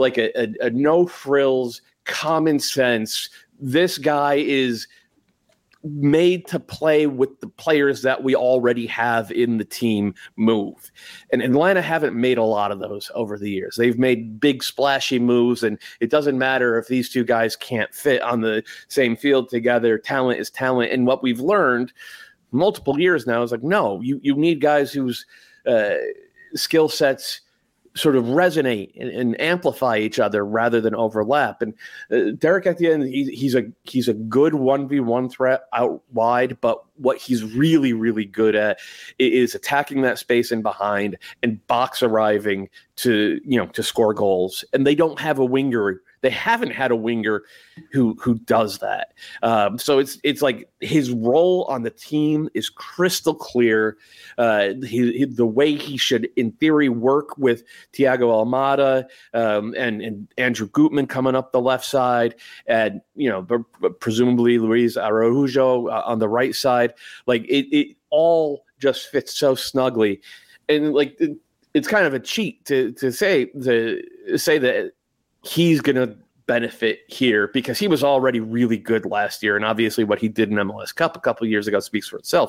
no-frills, common sense. This guy is made to play with the players that we already have in the team move. And Atlanta haven't made a lot of those over the years. They've made big splashy moves, and it doesn't matter if these two guys can't fit on the same field together. Talent is talent. And what we've learned multiple years now is no, you need guys whose skill sets sort of resonate and amplify each other rather than overlap. And Derek Etienne, he's a good 1v1 threat out wide, but what he's really, really good at is attacking that space in behind and box arriving to score goals. And they don't have a winger. They haven't had a winger who does that. So it's like his role on the team is crystal clear. The way he should, in theory, work with Thiago Almada and Andrew Gutman coming up the left side, and presumably Luis Araujo on the right side. Like it all just fits so snugly, and it's kind of a cheat to say that he's going to benefit here because he was already really good last year. And obviously what he did in MLS Cup a couple of years ago speaks for itself.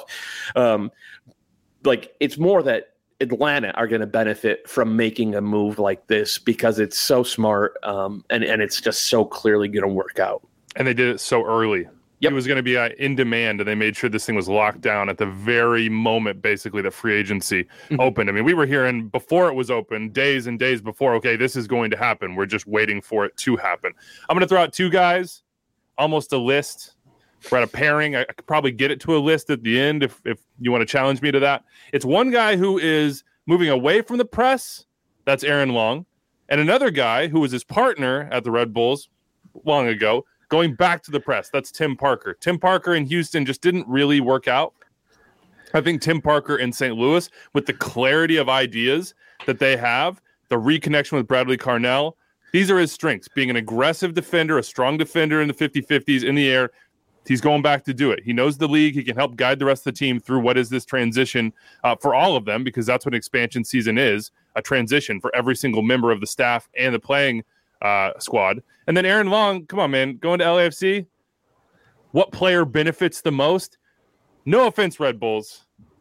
It's more that Atlanta are going to benefit from making a move like this because it's so smart and it's just so clearly going to work out. And they did it so early. Yep. It was going to be in demand, and they made sure this thing was locked down at the very moment, basically, that free agency opened. I mean, we were hearing before it was open, days and days before, okay, this is going to happen. We're just waiting for it to happen. I'm going to throw out two guys, almost a list. We're at a pairing. I could probably get it to a list at the end if you want to challenge me to that. It's one guy who is moving away from the press. That's Aaron Long. And another guy who was his partner at the Red Bulls long ago, going back to the press. That's Tim Parker. Tim Parker in Houston just didn't really work out. I think Tim Parker in St. Louis, with the clarity of ideas that they have, the reconnection with Bradley Carnell, these are his strengths. Being an aggressive defender, a strong defender in the 50-50s in the air. He's going back to do it. He knows the league. He can help guide the rest of the team through what is this transition for all of them, because that's what expansion season is, a transition for every single member of the staff and the playing squad. And then Aaron Long, come on, man, going to LAFC. What player benefits the most? No offense, Red Bulls.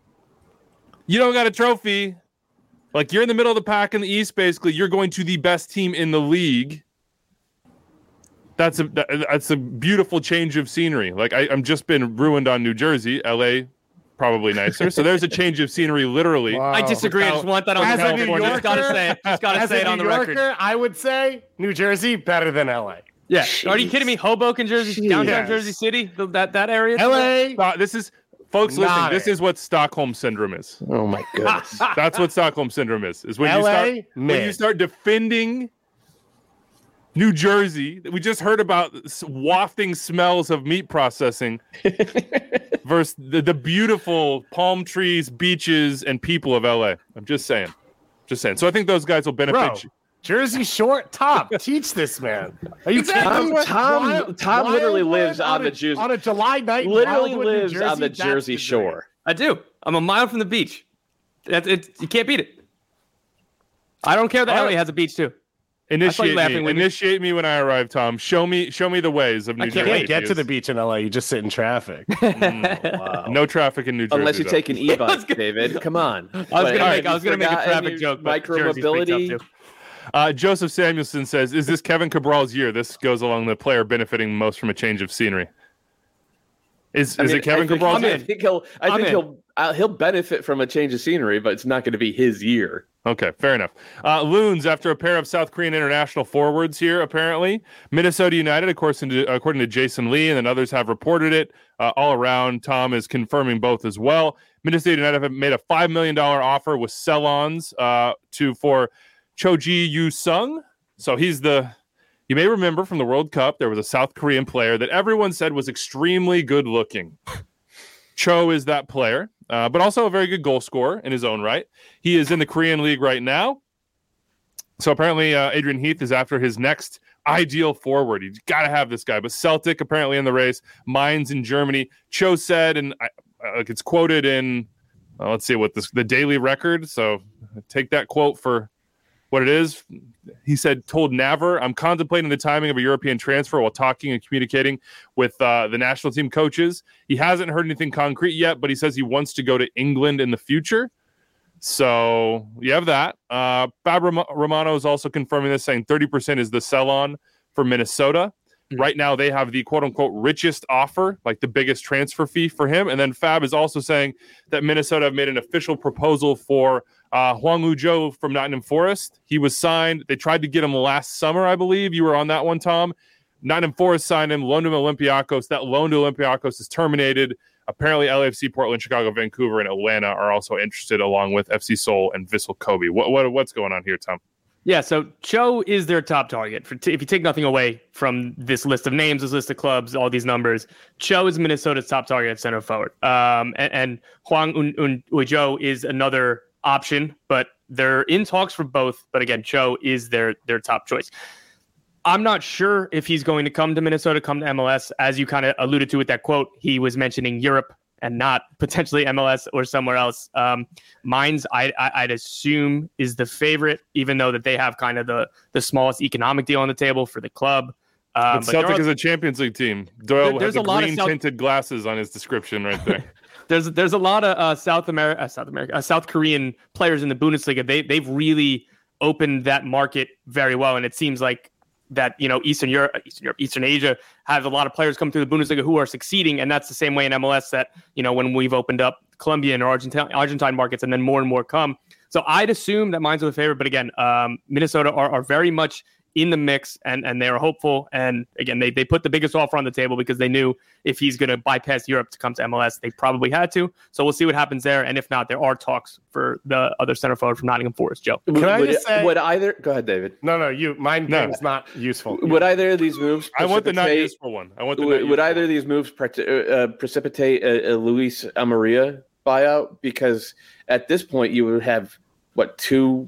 You don't got a trophy. Like, you're in the middle of the pack in the East, basically. You're going to the best team in the league. That's a beautiful change of scenery. Like, I'm just been ruined on New Jersey. LA, probably nicer. So there's a change of scenery, literally. Wow. I disagree. I just want that on As a New California. Just gotta Yorker- say it. Just gotta As say a it on New the record. Yorker, I would say New Jersey better than LA. Yeah. Are you kidding me? Hoboken, Jersey, downtown Yes. Jersey City, that area. LA. This is, folks, Not listening. This it. is what Stockholm syndrome is. Oh my goodness. That's what Stockholm syndrome is when LA, when you start defending New Jersey. We just heard about wafting smells of meat processing versus the beautiful palm trees, beaches, and people of LA. I'm just saying. So I think those guys will benefit. Bro, Jersey Shore, top. Teach this man. Are you Tom literally lives on the Jersey. on a July night. in Literally Wildwood, New lives on Jersey? the That's Jersey the Shore. I do. I'm a mile from the beach. You can't beat it. I don't care that LA has a beach too. Initiate me when I arrive, Tom. Show me the ways of New You Jersey. can't get to the beach in LA. You just sit in traffic. No traffic in New Jersey. Unless you though. take an e-bike, David. Come on. I was gonna make a traffic joke, but Jersey's pretty tough, too. Joseph Samuelson says, "Is this Kevin Cabral's year?" This goes along the player benefiting most from a change of scenery. Is it Kevin Cabral's year? I think he'll benefit from a change of scenery, but it's not going to be his year. Okay, fair enough. Loons, after a pair of South Korean international forwards here, apparently. Minnesota United, of course, according to Jason Lee, and then others have reported it all around. Tom is confirming both as well. Minnesota United have made a $5 million offer with sell-ons for Cho Ji Sung. So he's you may remember from the World Cup, there was a South Korean player that everyone said was extremely good looking. Cho is that player, but also a very good goal scorer in his own right. He is in the Korean League right now. So apparently Adrian Heath is after his next ideal forward. He's got to have this guy. But Celtic apparently in the race. Mainz in Germany. Cho said, and it's quoted in, let's see what the Daily Record. So take that quote for what it is. He said, told Naver, "I'm contemplating the timing of a European transfer while talking and communicating with the national team coaches." He hasn't heard anything concrete yet, but he says he wants to go to England in the future. So you have that. Fab Romano is also confirming this, saying 30% is the sell-on for Minnesota. Mm-hmm. Right now, they have the quote-unquote richest offer, like the biggest transfer fee for him. And then Fab is also saying that Minnesota have made an official proposal for Hwang Ui-jo from Nottingham Forest. He was signed. They tried to get him last summer, I believe. You were on that one, Tom. Nottingham Forest signed him, loaned him to Olympiacos. That loan to Olympiacos is terminated. Apparently, LAFC, Portland, Chicago, Vancouver, and Atlanta are also interested, along with FC Seoul and Vissel Kobe. What's going on here, Tom? Yeah, so Cho is their top target. If you take nothing away from this list of names, this list of clubs, all these numbers, Cho is Minnesota's top target at center forward. And Hwang Ui-jo is another option, but they're in talks for both. But again, Cho is their top choice. I'm not sure if he's going to come to Minnesota, come to MLS. As you kind of alluded to with that quote, he was mentioning Europe and not potentially MLS or somewhere else. Mainz, I'd assume, is the favorite, even though that they have kind of the smallest economic deal on the table for the club. But Celtic is a Champions League team. Doyle has the green-tinted glasses on his description right there. There's a lot of South Korean players in the Bundesliga. They've really opened that market very well, and it seems like that, Eastern Asia has a lot of players come through the Bundesliga who are succeeding, and that's the same way in MLS that, when we've opened up Colombian or Argentine markets, and then more and more come. So I'd assume that Mainz are the favorite, but again, Minnesota are very much in the mix, and they are hopeful. And again, they put the biggest offer on the table because they knew if he's going to bypass Europe to come to MLS, they probably had to. So we'll see what happens there. And if not, there are talks for the other center forward from Nottingham Forest, Joe. Go ahead, David. No, mine is not useful. Would either of these moves I want the not useful one. Would either of these moves precipitate a Luis Amarilla buyout? Because at this point, you would have,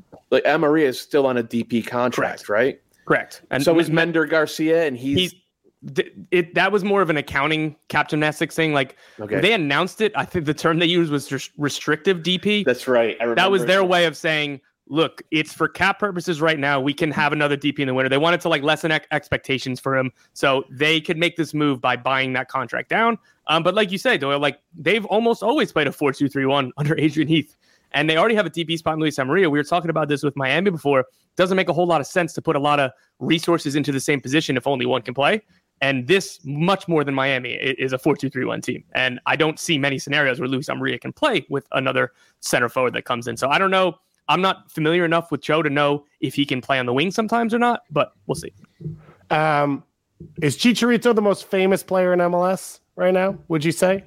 Amarilla is still on a DP contract, right? Correct. And so is Mender Garcia, and he's that was more of an accounting cap gymnastics thing. Like Okay. they announced it. I think the term they used was just restrictive DP. That's right. I remember That was their it. way of saying, look, it's for cap purposes right now. We can have another DP in the winter. They wanted to like lessen expectations for him, so they could make this move by buying that contract down. But like you say, Doyle, like they've almost always played a 4-2-3-1 under Adrian Heath, and they already have a DP spot in Luis Amarilla. We were talking about this with Miami before. Doesn't make a whole lot of sense to put a lot of resources into the same position if only one can play. And this, much more than Miami, is a 4-2-3-1 team. And I don't see many scenarios where Luis Amarilla can play with another center forward that comes in. So I don't know. I'm not familiar enough with Cho to know if he can play on the wing sometimes or not, but we'll see. Is Chicharito the most famous player in MLS right now, would you say?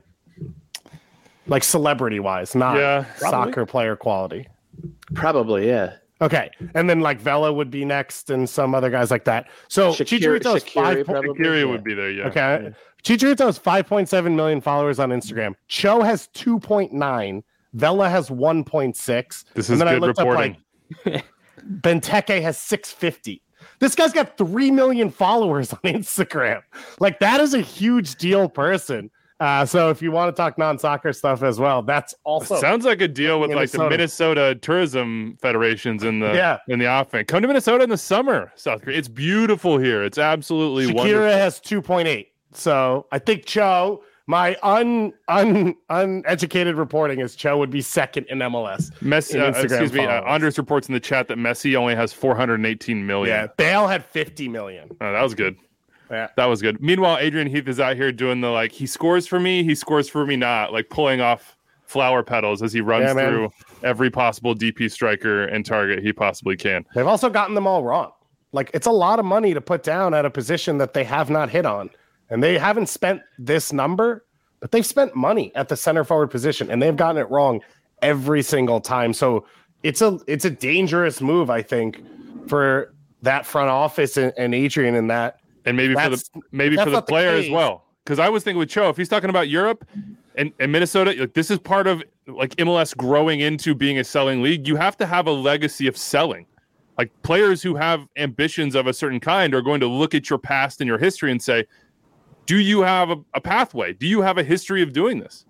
Like celebrity-wise, not soccer player quality. Probably, yeah. Okay, and then like Vela would be next, and some other guys like that. So Chicharito's Shaqiri would be there, yeah. Okay, Chicharito has 5.7 million followers on Instagram. Cho has 2.9. Vela has 1.6. This is good reporting. Benteke has 650. This guy's got 3 million followers on Instagram. Like that is a huge deal person. So if you want to talk non-soccer stuff as well, that's also sounds like a deal with like the Minnesota Tourism Federations in the offing. Come to Minnesota in the summer, South Korea. It's beautiful here. It's absolutely Shakira wonderful. has 2.8. So I think Cho, my uneducated reporting is Cho would be second in MLS. Messi, excuse me. Andres reports in the chat that Messi only has 418 million. Yeah, Bale had 50 million. Oh, that was good. Yeah. That was good. Meanwhile, Adrian Heath is out here doing the like he scores for me not, like pulling off flower petals as he runs through every possible DP striker and target he possibly can. They've also gotten them all wrong. Like it's a lot of money to put down at a position that they have not hit on. And they haven't spent this number, but they've spent money at the center forward position and they've gotten it wrong every single time. So it's a dangerous move, I think, for that front office and Adrian in that. And maybe for the player as well. Because I was thinking with Cho, if he's talking about Europe and Minnesota, like this is part of like MLS growing into being a selling league. You have to have a legacy of selling. Like players who have ambitions of a certain kind are going to look at your past and your history and say, do you have a pathway? Do you have a history of doing this?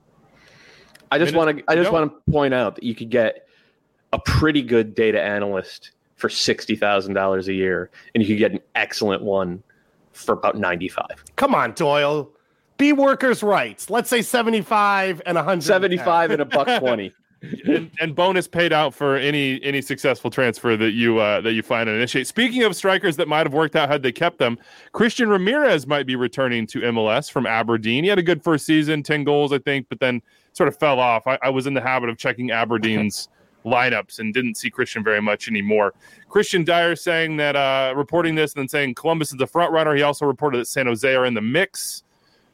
I just want to point out that you could get a pretty good data analyst for $60,000 a year, and you could get an excellent one for about 95. Come on, Doyle. Be workers' rights. Let's say 75 and 100. 75 and $1.20. and bonus paid out for any successful transfer that you find and initiate. Speaking of strikers that might have worked out had they kept them, Christian Ramirez might be returning to MLS from Aberdeen. He had a good first season, 10 goals, I think, but then sort of fell off. I was in the habit of checking Aberdeen's lineups and didn't see Christian very much anymore. Christian Dyer saying that, reporting this and then saying Columbus is the front runner. He also reported that San Jose are in the mix.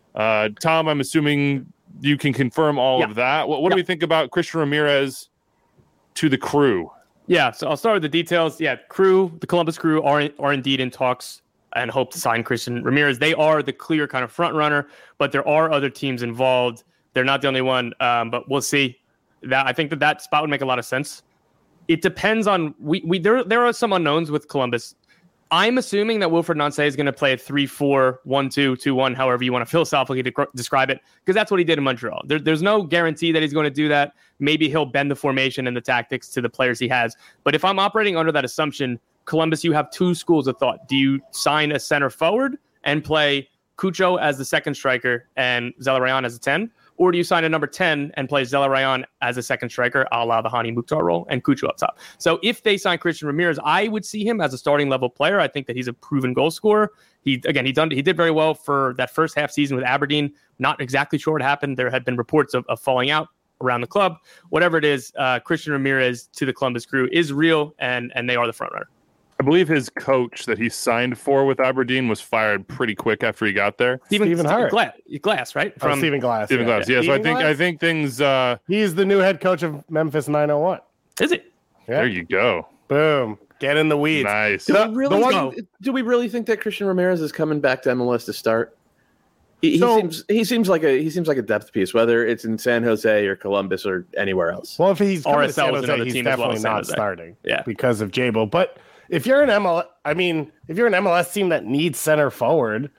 Tom, I'm assuming you can confirm all of that. What do we think about Christian Ramirez to the Crew? Yeah, so I'll start with the details. Yeah, Crew, the Columbus Crew are indeed in talks and hope to sign Christian Ramirez. They are the clear kind of front runner, but there are other teams involved. They're not the only one, but we'll see. I think that spot would make a lot of sense. It depends on there are some unknowns with Columbus. I'm assuming that Wilfred Nancy is going to play a 3-4, 1-2, 2-1, however you want to philosophically describe it, because that's what he did in Montreal. There's no guarantee that he's going to do that. Maybe he'll bend the formation and the tactics to the players he has. But if I'm operating under that assumption, Columbus, you have two schools of thought. Do you sign a center forward and play Cucho as the second striker and Zelarayan as a 10? Or do you sign a number 10 and play Zelarayan as a second striker, a la the Hani Mukhtar role, and Cucho up top? So if they sign Christian Ramirez, I would see him as a starting level player. I think that he's a proven goal scorer. He did very well for that first half season with Aberdeen. Not exactly sure what happened. There had been reports of falling out around the club. Whatever it is, Christian Ramirez to the Columbus Crew is real, and they are the front runner. I believe his coach that he signed for with Aberdeen was fired pretty quick after he got there. Stephen Hart. Glass, right? Stephen Glass. Stephen Glass. Yeah. So I think things. He's the new head coach of Memphis 901. Is it? Yeah. There you go. Boom. Get in the weeds. Nice. Do we really think that Christian Ramirez is coming back to MLS to start? He seems like a depth piece, whether it's in San Jose or Columbus or anywhere else. Well, if he's coming to San RSL is Jose, another he's team as well, definitely San not Jose. starting. Yeah. Because of Jabo. But if you're an MLS team that needs center forward,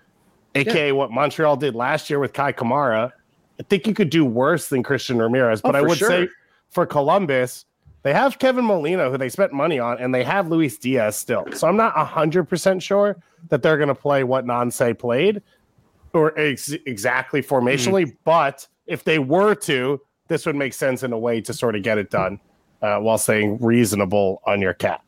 aka what Montreal did last year with Kai Kamara, I think you could do worse than Christian Ramirez. But I would say for Columbus, they have Kevin Molino, who they spent money on, and they have Luis Diaz still. So I'm not 100% sure that they're going to play what Nancy played or exactly formationally. But if they were to, this would make sense in a way to sort of get it done while staying reasonable on your cap.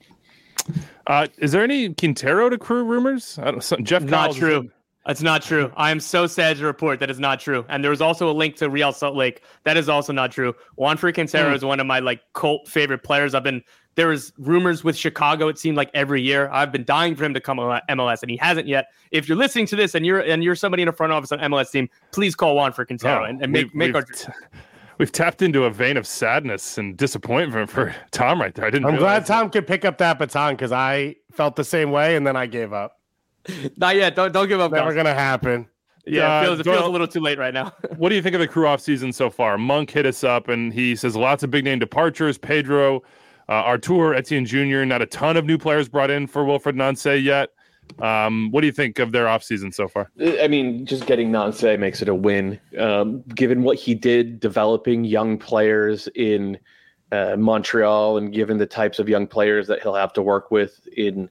Is there any Quintero to crew rumors? I don't know. Jeff Not true. That's not true. I am so sad to report that is not true. And there was also a link to Real Salt Lake. That is also not true. Juanfrey Quintero is one of my cult favorite players. There was rumors with Chicago, it seemed like every year. I've been dying for him to come on MLS, and he hasn't yet. If you're listening to this and you're somebody in a front office on MLS team, please call Juanfrey Quintero and make our We've tapped into a vein of sadness and disappointment for Tom right there. I'm glad Tom could pick up that baton because I felt the same way and then I gave up. Not yet. Don't give up. Never going to happen. Yeah, it feels a little too late right now. What do you think of the crew off season so far? Monk hit us up and he says lots of big name departures. Pedro, Artur, Etienne Jr., not a ton of new players brought in for Wilfred Nancy yet. What do you think of their offseason so far? I mean, just getting Nancy makes it a win. Given what he did developing young players in Montreal and given the types of young players that he'll have to work with in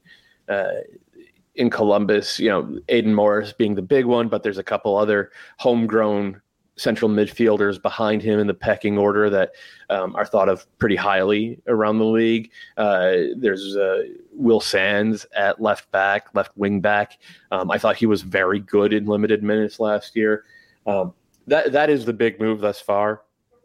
Columbus, Aiden Morris being the big one, but there's a couple other homegrown central midfielders behind him in the pecking order that are thought of pretty highly around the league. There's Will Sands at left wing back. I thought he was very good in limited minutes last year. That is the big move thus far.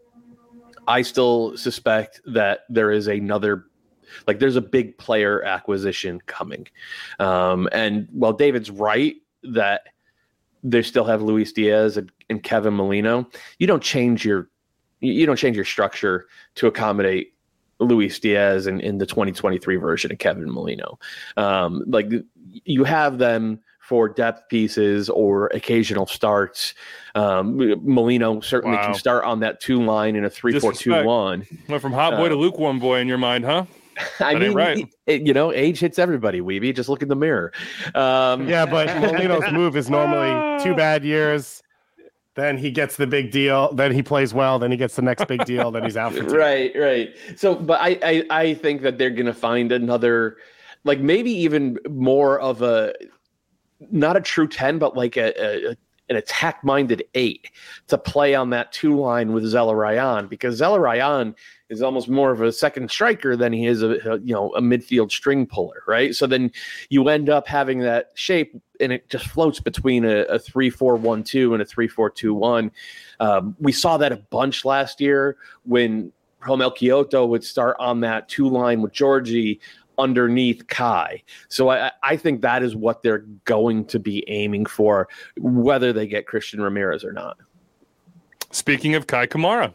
I still suspect that there is there's a big player acquisition coming. And while David's right that they still have Luis Diaz and Kevin Molino, you don't change your structure to accommodate Luis Diaz in the 2023 version of Kevin Molino. You have them for depth pieces or occasional starts. Molino certainly can start on that 2 line in a 3-4-2-1. Went from hot boy to lukewarm boy in your mind, huh? I mean, right. Age hits everybody, Weeby. Just look in the mirror. Yeah, but Molino's move is normally 2 bad years. Then he gets the big deal. Then he plays well. Then he gets the next big deal. Then he's out for 2. Right. So, but I think that they're going to find another, maybe even more of not a true 10, but an attack-minded 8 to play on that 2 line with Zelarayan, because Zelarayan is almost more of a second striker than he is a midfield string puller, right? So then you end up having that shape, and it just floats between a 3-4-1-2 and a 3-4-2-1. We saw that a bunch last year when Romel Kyoto would start on that 2 line with Georgie underneath Kai. So I think that is what they're going to be aiming for, whether they get Christian Ramirez or not. Speaking of Kai Kamara.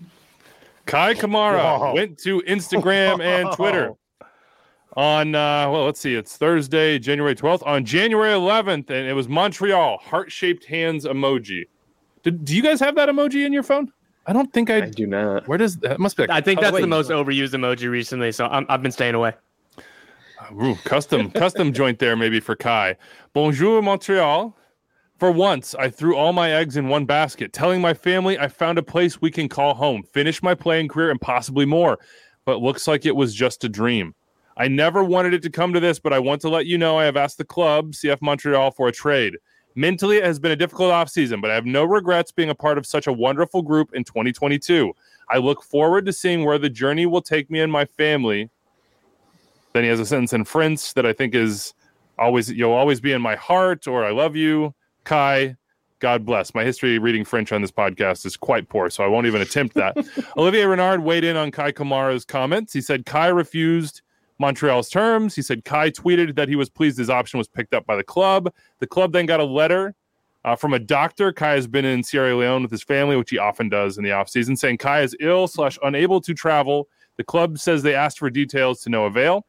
Kai Kamara went to Instagram and Twitter on, let's see, it's Thursday, January 12th. On January 11th, and it was Montreal, heart-shaped hands emoji. Do you guys have that emoji in your phone? I don't think I do not. Where does that? Must be. I think that's the most overused emoji recently, so I've been staying away. Ooh, custom joint there maybe for Kai. Bonjour, Montreal. For once, I threw all my eggs in one basket, telling my family I found a place we can call home, finish my playing career, and possibly more. But looks like it was just a dream. I never wanted it to come to this, but I want to let you know I have asked the club, CF Montreal, for a trade. Mentally, it has been a difficult offseason, but I have no regrets being a part of such a wonderful group in 2022. I look forward to seeing where the journey will take me and my family. Then he has a sentence in French that I think is you'll always be in my heart, or I love you. Kai, God bless. My history reading French on this podcast is quite poor, so I won't even attempt that. Olivier Renard weighed in on Kai Kamara's comments. He said Kai refused Montreal's terms. He said Kai tweeted that he was pleased his option was picked up by the club. The club then got a letter from a doctor. Kai has been in Sierra Leone with his family, which he often does in the offseason, saying Kai is ill/unable to travel. The club says they asked for details to no avail.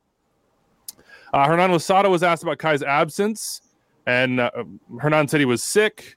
Hernan Losada was asked about Kai's absence, and Hernan said he was sick.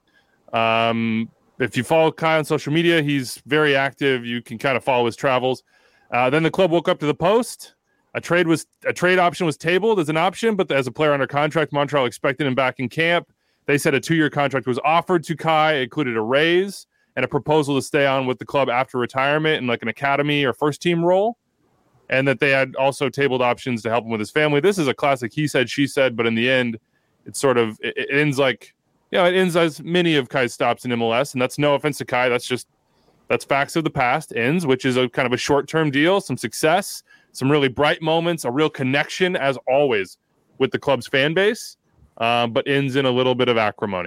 If you follow Kai on social media, he's very active. You can kind of follow his travels. Then the club woke up to the post. A trade option was tabled as an option, but as a player under contract, Montreal expected him back in camp. They said a 2-year contract was offered to Kai, included a raise and a proposal to stay on with the club after retirement in like an academy or first team role, and that they had also tabled options to help him with his family. This is a classic he said, she said, but in the end, it's sort of it ends like, it ends as many of Kai's stops in MLS, and that's no offense to Kai. That's facts of the past. Ends, which is a kind of a short-term deal, some success, some really bright moments, a real connection, as always, with the club's fan base, but ends in a little bit of acrimony.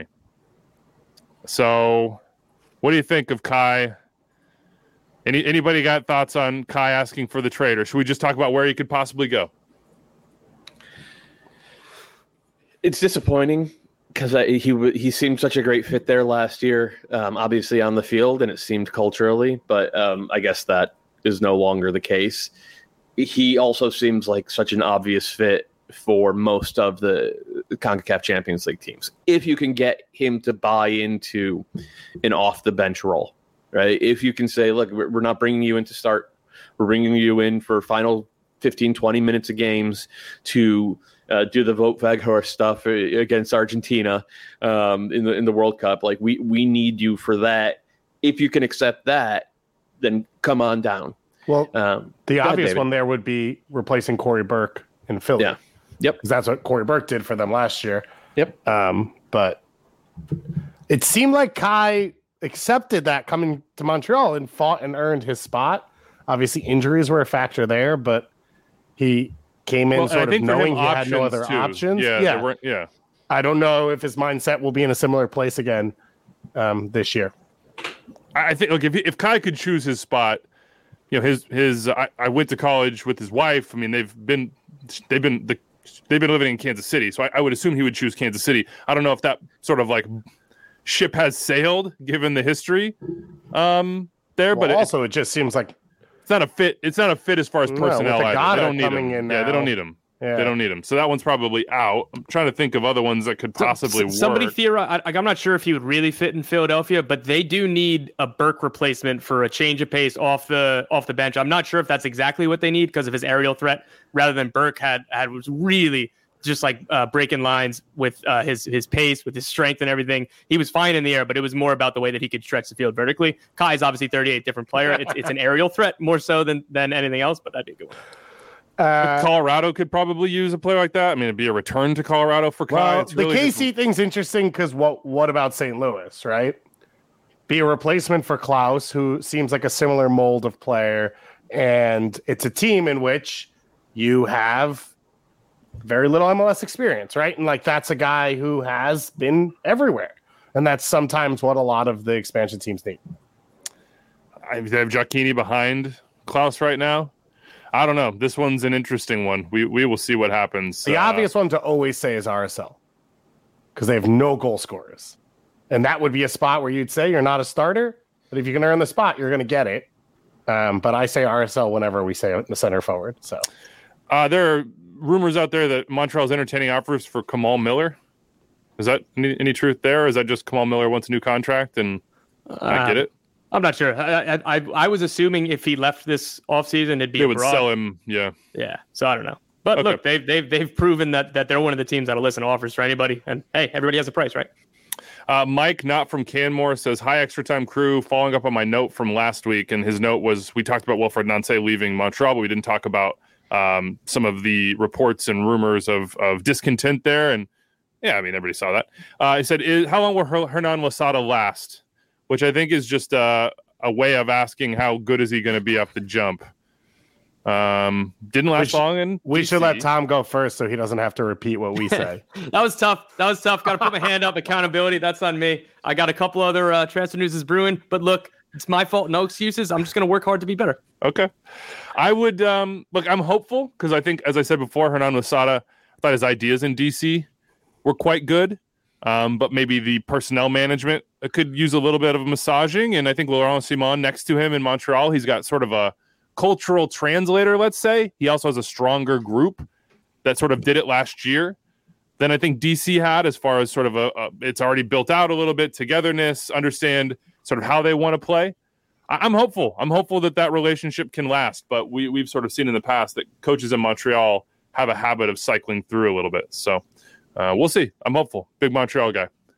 So what do you think of Kai? Anybody got thoughts on Kai asking for the trade, or should we just talk about where he could possibly go? It's disappointing because he seemed such a great fit there last year, obviously on the field, and it seemed culturally, but I guess that is no longer the case. He also seems like such an obvious fit for most of the CONCACAF Champions League teams. If you can get him to buy into an off-the-bench role, right? If you can say, look, we're not bringing you in to start. We're bringing you in for final 15, 20 minutes of games to do the Vote Weghorst stuff against Argentina in the World Cup. Like, we need you for that. If you can accept that, then come on down. Well, the obvious one there would be replacing Corey Burke in Philly. Yeah. Yep. Because that's what Corey Burke did for them last year. Yep. But it seemed like Kai accepted that coming to Montreal and fought and earned his spot. Obviously, injuries were a factor there, but he came in sort of knowing he had no other options. Yeah. I don't know if his mindset will be in a similar place again this year. I think, look, if Kai could choose his spot, I went to college with his wife. I mean, they've been living in Kansas City, so I would assume he would choose Kansas City. I don't know if that sort of like ship has sailed given the history there, but also it just seems like it's not a fit. It's not a fit as far as personnel. They don't need him. They don't need him. Yeah. They don't need him. So that one's probably out. I'm trying to think of other ones that could possibly work. Somebody theorized, I'm not sure if he would really fit in Philadelphia, but they do need a Burke replacement for a change of pace off the bench. I'm not sure if that's exactly what they need because of his aerial threat, rather than Burke was really just like breaking lines with his pace, with his strength and everything. He was fine in the air, but it was more about the way that he could stretch the field vertically. Kai is obviously 38, different player. It's an aerial threat more so than anything else, but that'd be a good one. Colorado could probably use a player like that. I mean, it'd be a return to Colorado for Kai. Well, the KC thing's interesting because what about St. Louis, right? Be a replacement for Klaus, who seems like a similar mold of player, and it's a team in which you have very little MLS experience, right? And like that's a guy who has been everywhere, and that's sometimes what a lot of the expansion teams need. They have Giacchini behind Klaus right now. I don't know. This one's an interesting one. We will see what happens. The obvious one to always say is RSL because they have no goal scorers. And that would be a spot where you'd say you're not a starter, but if you can earn the spot, you're going to get it. But I say RSL whenever we say the center forward. So there are rumors out there that Montreal's entertaining offers for Kamal Miller. Is that any truth there? Or is that just Kamal Miller wants a new contract and I get it? I'm not sure. I was assuming if he left this offseason, it'd be they would sell him. Yeah. So I don't know. But look, they've proven that they're one of the teams that'll listen to offers for anybody. And hey, everybody has a price, right? Mike, not from Canmore, says, hi, Extra Time crew. Following up on my note from last week, and his note was we talked about Wilfred Nancy leaving Montreal, but we didn't talk about some of the reports and rumors of discontent there. And yeah, I mean, everybody saw that. He said, how long will Hernan Losada last? Which I think is just a way of asking how good is he going to be off the jump. Didn't last long in we should let Tom go first so he doesn't have to repeat what we say. That was tough. Got to put my hand up. Accountability. That's on me. I got a couple other transfer news is brewing, but look, it's my fault. No excuses. I'm just going to work hard to be better. Okay. I would look, I'm hopeful because I think, as I said before, Hernan Losada, I thought his ideas in DC were quite good. But maybe the personnel management could use a little bit of massaging. And I think Laurent Simon next to him in Montreal, he's got sort of a cultural translator, let's say. He also has a stronger group that sort of did it last year than I think DC had as far as sort of it's already built out a little bit, togetherness, understand sort of how they want to play. I'm hopeful. I'm hopeful that relationship can last. But we've sort of seen in the past that coaches in Montreal have a habit of cycling through a little bit. So we'll see. I'm hopeful. Big Montreal guy.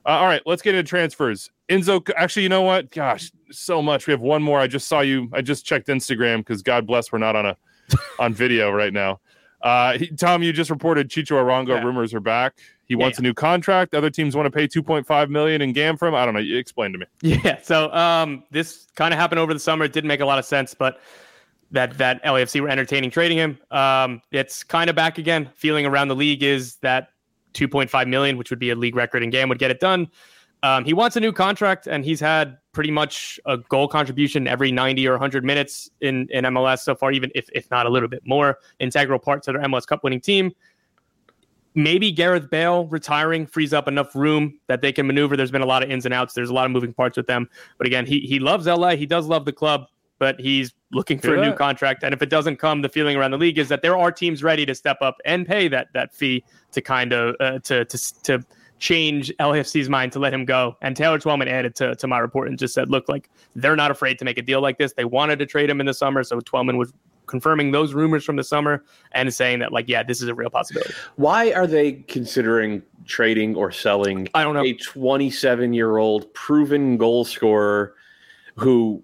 All right, let's get into transfers. Enzo, actually, you know what? Gosh, so much. We have one more. I just checked Instagram because God bless, we're not on video right now. Tom, you just reported Chicho Arango rumors are back. He wants a new contract. Other teams want to pay $2.5 million in GAM for him. I don't know. You explain to me. Yeah. So this kind of happened over the summer. It didn't make a lot of sense, but that LAFC were entertaining trading him. It's kind of back again. Feeling around the league is that $2.5 million, which would be a league record in GAM, would get it done. He wants a new contract, and he's had pretty much a goal contribution every 90 or 100 minutes in MLS so far, even if not a little bit more. Integral part to their MLS Cup winning team. Maybe Gareth Bale retiring frees up enough room that they can maneuver. There's been a lot of ins and outs. There's a lot of moving parts with them. But again, he loves LA. He does love the club, but he's looking for a new contract. And if it doesn't come, the feeling around the league is that there are teams ready to step up and pay that fee to kind of to change LAFC's mind to let him go. And Taylor Twellman added to my report and just said, look, like they're not afraid to make a deal like this. They wanted to trade him in the summer. So Twellman was confirming those rumors from the summer and saying that, like, yeah, this is a real possibility. Why are they considering trading or selling I don't know. a 27-year-old proven goal scorer who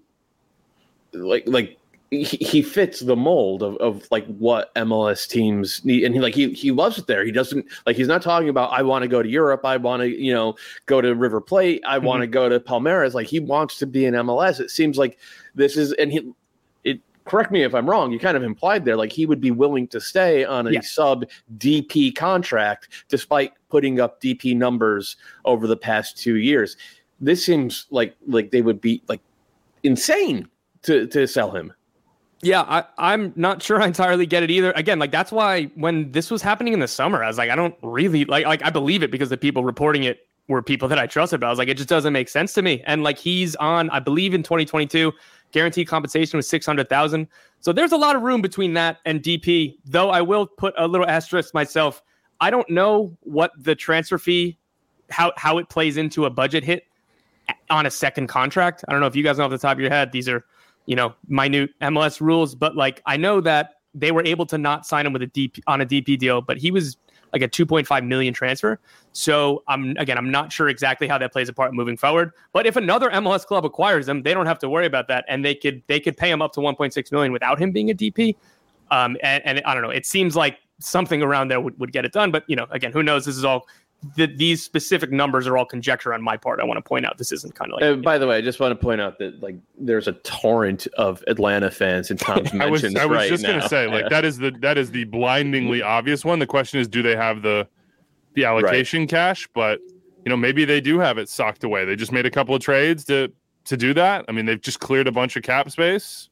like he fits the mold of like what MLS teams need, and he loves it there. He doesn't he's not talking about I want to go to Europe, I want to go to River Plate, I want to go to Palmeiras. Like he wants to be in MLS. It seems like this is, and correct me if I'm wrong, you kind of implied there like he would be willing to stay on a sub DP contract despite putting up DP numbers over the past 2 years. This seems like they would be like insane to sell him. Yeah, I'm not sure I entirely get it either. Again, like that's why when this was happening in the summer, I was like, I don't really like I believe it because the people reporting it were people that I trusted, but I was like, it just doesn't make sense to me. And like he's on, I believe in 2022, guaranteed compensation was $600,000. So there's a lot of room between that and DP, though I will put a little asterisk myself. I don't know what the transfer fee, how it plays into a budget hit on a second contract. I don't know if you guys know off the top of your head, these are, minute MLS rules, but like, I know that they were able to not sign him with a DP deal, but he was like a 2.5 million transfer. So I'm not sure exactly how that plays a part moving forward, but if another MLS club acquires him, they don't have to worry about that. And they could pay him up to 1.6 million without him being a DP. And I don't know, it seems like something around there would get it done, but again, who knows? This is all, these specific numbers are all conjecture on my part. I want to point out this isn't kind of like. By the way, I just want to point out that like there's a torrent of Atlanta fans in Tom's mentions. I was just going to say like that is the blindingly obvious one. The question is, do they have the allocation cash? But maybe they do have it socked away. They just made a couple of trades to do that. I mean, they've just cleared a bunch of cap space.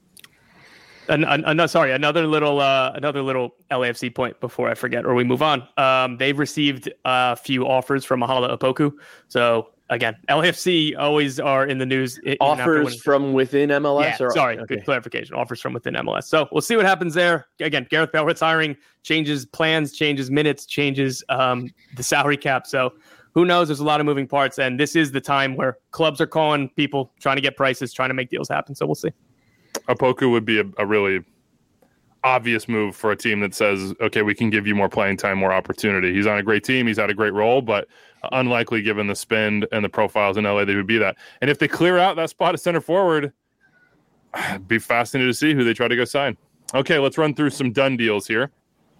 Another little LAFC point before I forget or we move on. They've received a few offers from Mahala Opoku. So again, LAFC always are in the news. Offers from within MLS? Yeah, good clarification. Offers from within MLS. So we'll see what happens there. Again, Gareth Bale retiring changes plans, changes minutes, changes the salary cap. So who knows? There's a lot of moving parts, and this is the time where clubs are calling people, trying to get prices, trying to make deals happen. So we'll see. Opoku would be a really obvious move for a team that says, okay, we can give you more playing time, more opportunity. He's on a great team. He's had a great role, but unlikely given the spend and the profiles in LA, they would be that. And if they clear out that spot at center forward, I'd be fascinated to see who they try to go sign. Okay, let's run through some done deals here.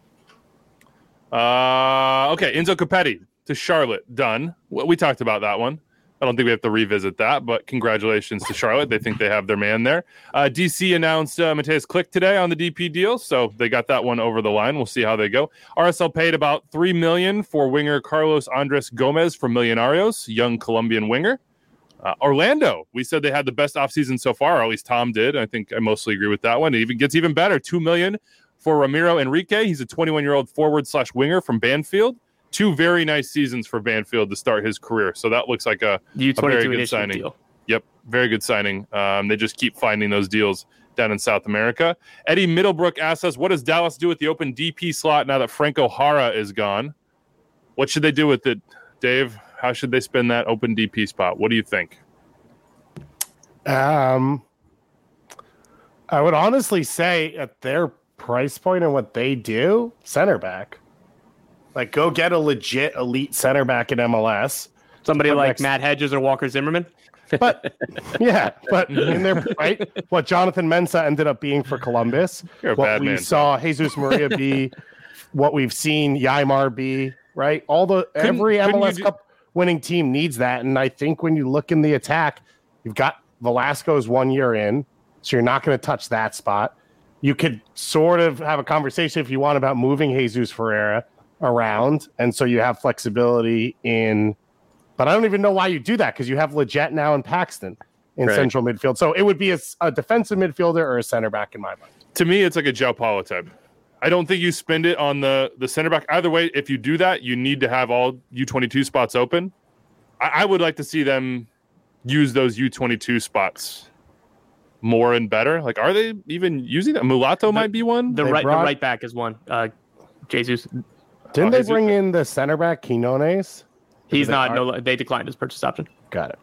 Okay, Enzo Copetti to Charlotte, done. We talked about that one. I don't think we have to revisit that, but congratulations to Charlotte. They think they have their man there. DC announced Mateus Klick today on the DP deal, so they got that one over the line. We'll see how they go. RSL paid about $3 million for winger Carlos Andres Gomez from Millonarios, young Colombian winger. Orlando, we said they had the best offseason so far, or at least Tom did. I think I mostly agree with that one. It even gets even better, $2 million for Ramiro Enrique. He's a 21-year-old forward/winger from Banfield. 2 very nice seasons for Banfield to start his career. So that looks like a very good signing. Deal. Yep, very good signing. They just keep finding those deals down in South America. Eddie Middlebrook asks us, what does Dallas do with the open DP slot now that Franco Jara is gone? What should they do with it, Dave? How should they spend that open DP spot? What do you think? I would honestly say at their price point and what they do, center back. Like, go get a legit elite center back in MLS. Somebody put like next- Matt Hedges or Walker Zimmerman. But but in there, right? What Jonathan Mensah ended up being for Columbus, You're a what bad we man, saw Jesus Maria be, what we've seen Ymar be, right? Every couldn't MLS you Cup winning team needs that, and I think when you look in the attack, you've got Velasco's 1 year in, so you're not going to touch that spot. You could sort of have a conversation if you want about moving Jesus Ferreira around, and so you have flexibility in. But I don't even know why you do that because you have Leggett now and Paxton in Right. central midfield. So it would be a defensive midfielder or a center back in my mind. To me, it's like a João Paulo type. I don't think you spend it on the center back. Either way, if you do that, you need to have all U22 spots open. I would like to see them use those U22 spots more and better. Like, are they even using that? Mulatto might be one. The They right brought- right back is one. Jesus. Didn't Oh, they is it- bring in the center back Quinones? He's They not. are- No, they declined his purchase option. Got it.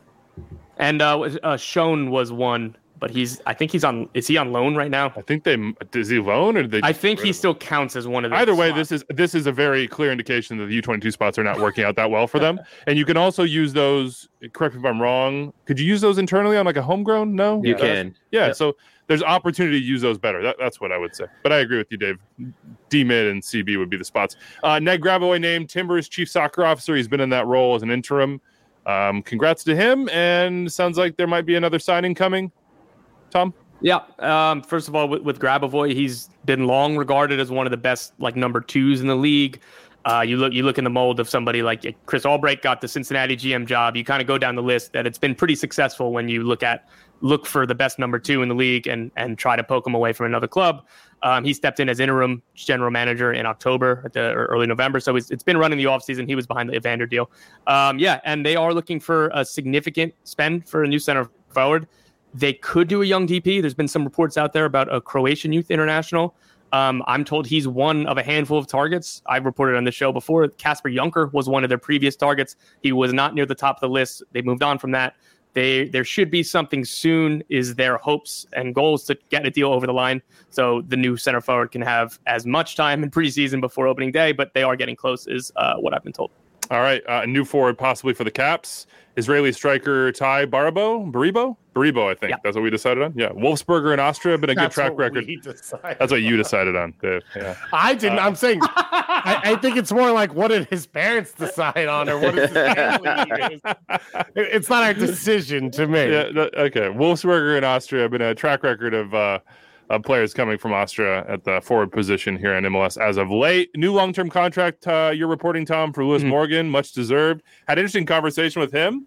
And Schoen was one, but I think he's on. Is he on loan right now? I think is he loan or did they? I think he still counts as one of the. Either way, slots. this is a very clear indication that the U22 spots are not working out that well for them. And you can also use those. Correct me if I'm wrong. Could you use those internally on like a homegrown? No, You can. Yeah, Yep. so there's opportunity to use those better. That's what I would say. But I agree with you, Dave. D mid and CB would be the spots. Ned Grabaway named Timbers chief soccer officer. He's been in that role as an interim. Congrats to him. And sounds like there might be another signing coming. Tom? Yeah. First of all, with Grabavoy, he's been long regarded as one of the best like number twos in the league. You look in the mold of somebody like Chris Albright got the Cincinnati GM job. You kind of go down the list that it's been pretty successful when you look for the best number two in the league and try to poke him away from another club. He stepped in as interim general manager in October or early November. So it's been running the offseason. He was behind the Evander deal. And they are looking for a significant spend for a new center forward. They could do a young DP. There's been some reports out there about a Croatian youth international. I'm told he's one of a handful of targets. I've reported on the show before. Kasper Junker was one of their previous targets. He was not near the top of the list. They moved on from that. There should be something soon is their hopes and goals to get a deal over the line so the new center forward can have as much time in preseason before opening day, but they are getting close is what I've been told. All right, a new forward possibly for the Caps. Israeli striker Ty Baribo, I think. Yeah. That's what we decided on. Yeah, Wolfsburger in Austria, been a good That's track what record. we decided. That's what you decided on, Dave. Yeah. I didn't. I'm saying. I think it's more like what did his parents decide on, or what is his family? It's not our decision to make. Okay. Wolfsburger in Austria, been a track record of players coming from Austria at the forward position here in MLS as of late. New long-term contract you're reporting, Tom, for Lewis Morgan, much deserved. Had an interesting conversation with him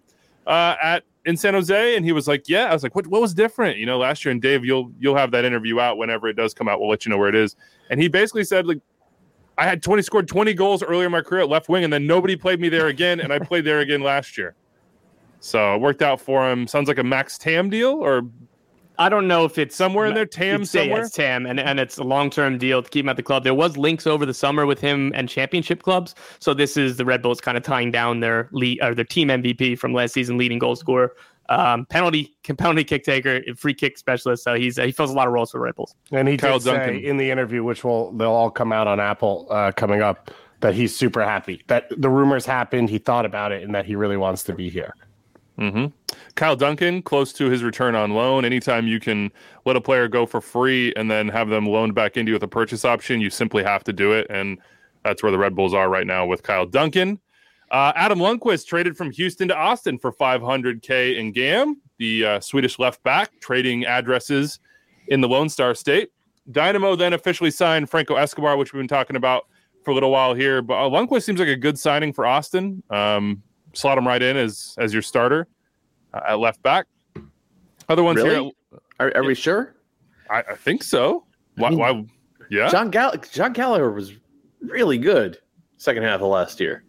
in San Jose, and he was like, "Yeah." I was like, "What was different?" Last year. And Dave, you'll have that interview out whenever it does come out. We'll let you know where it is. And he basically said, like, I had scored 20 goals earlier in my career at left wing, and then nobody played me there again, and I played there again last year. So it worked out for him. Sounds like a Max Tam deal, or I don't know if it's somewhere in there, Tam You'd say somewhere. it's Tam, and it's a long-term deal to keep him at the club. There was links over the summer with him and championship clubs. So this is the Red Bulls kind of tying down their their team MVP from last season, leading goal scorer, penalty kick taker, free kick specialist. So he fills a lot of roles for the Red Bulls. And he Kyle did say Duncan. in the interview, which they'll all come out on Apple coming up, that he's super happy that the rumors happened. He thought about it and that he really wants to be here. Mm-hmm. Kyle Duncan, close to his return on loan. Anytime you can let a player go for free and then have them loaned back into you with a purchase option, you simply have to do it. And that's where the Red Bulls are right now with Kyle Duncan. Adam Lundqvist traded from Houston to Austin for $500K in GAM. The Swedish left back trading addresses in the Lone Star State. Dynamo then officially signed Franco Escobar, which we've been talking about for a little while here. But Lundqvist seems like a good signing for Austin. Slot him right in as your starter at left back. Other ones Really? here. Are we sure? I think so. Why? Yeah. John Gallagher was really good second half of last year.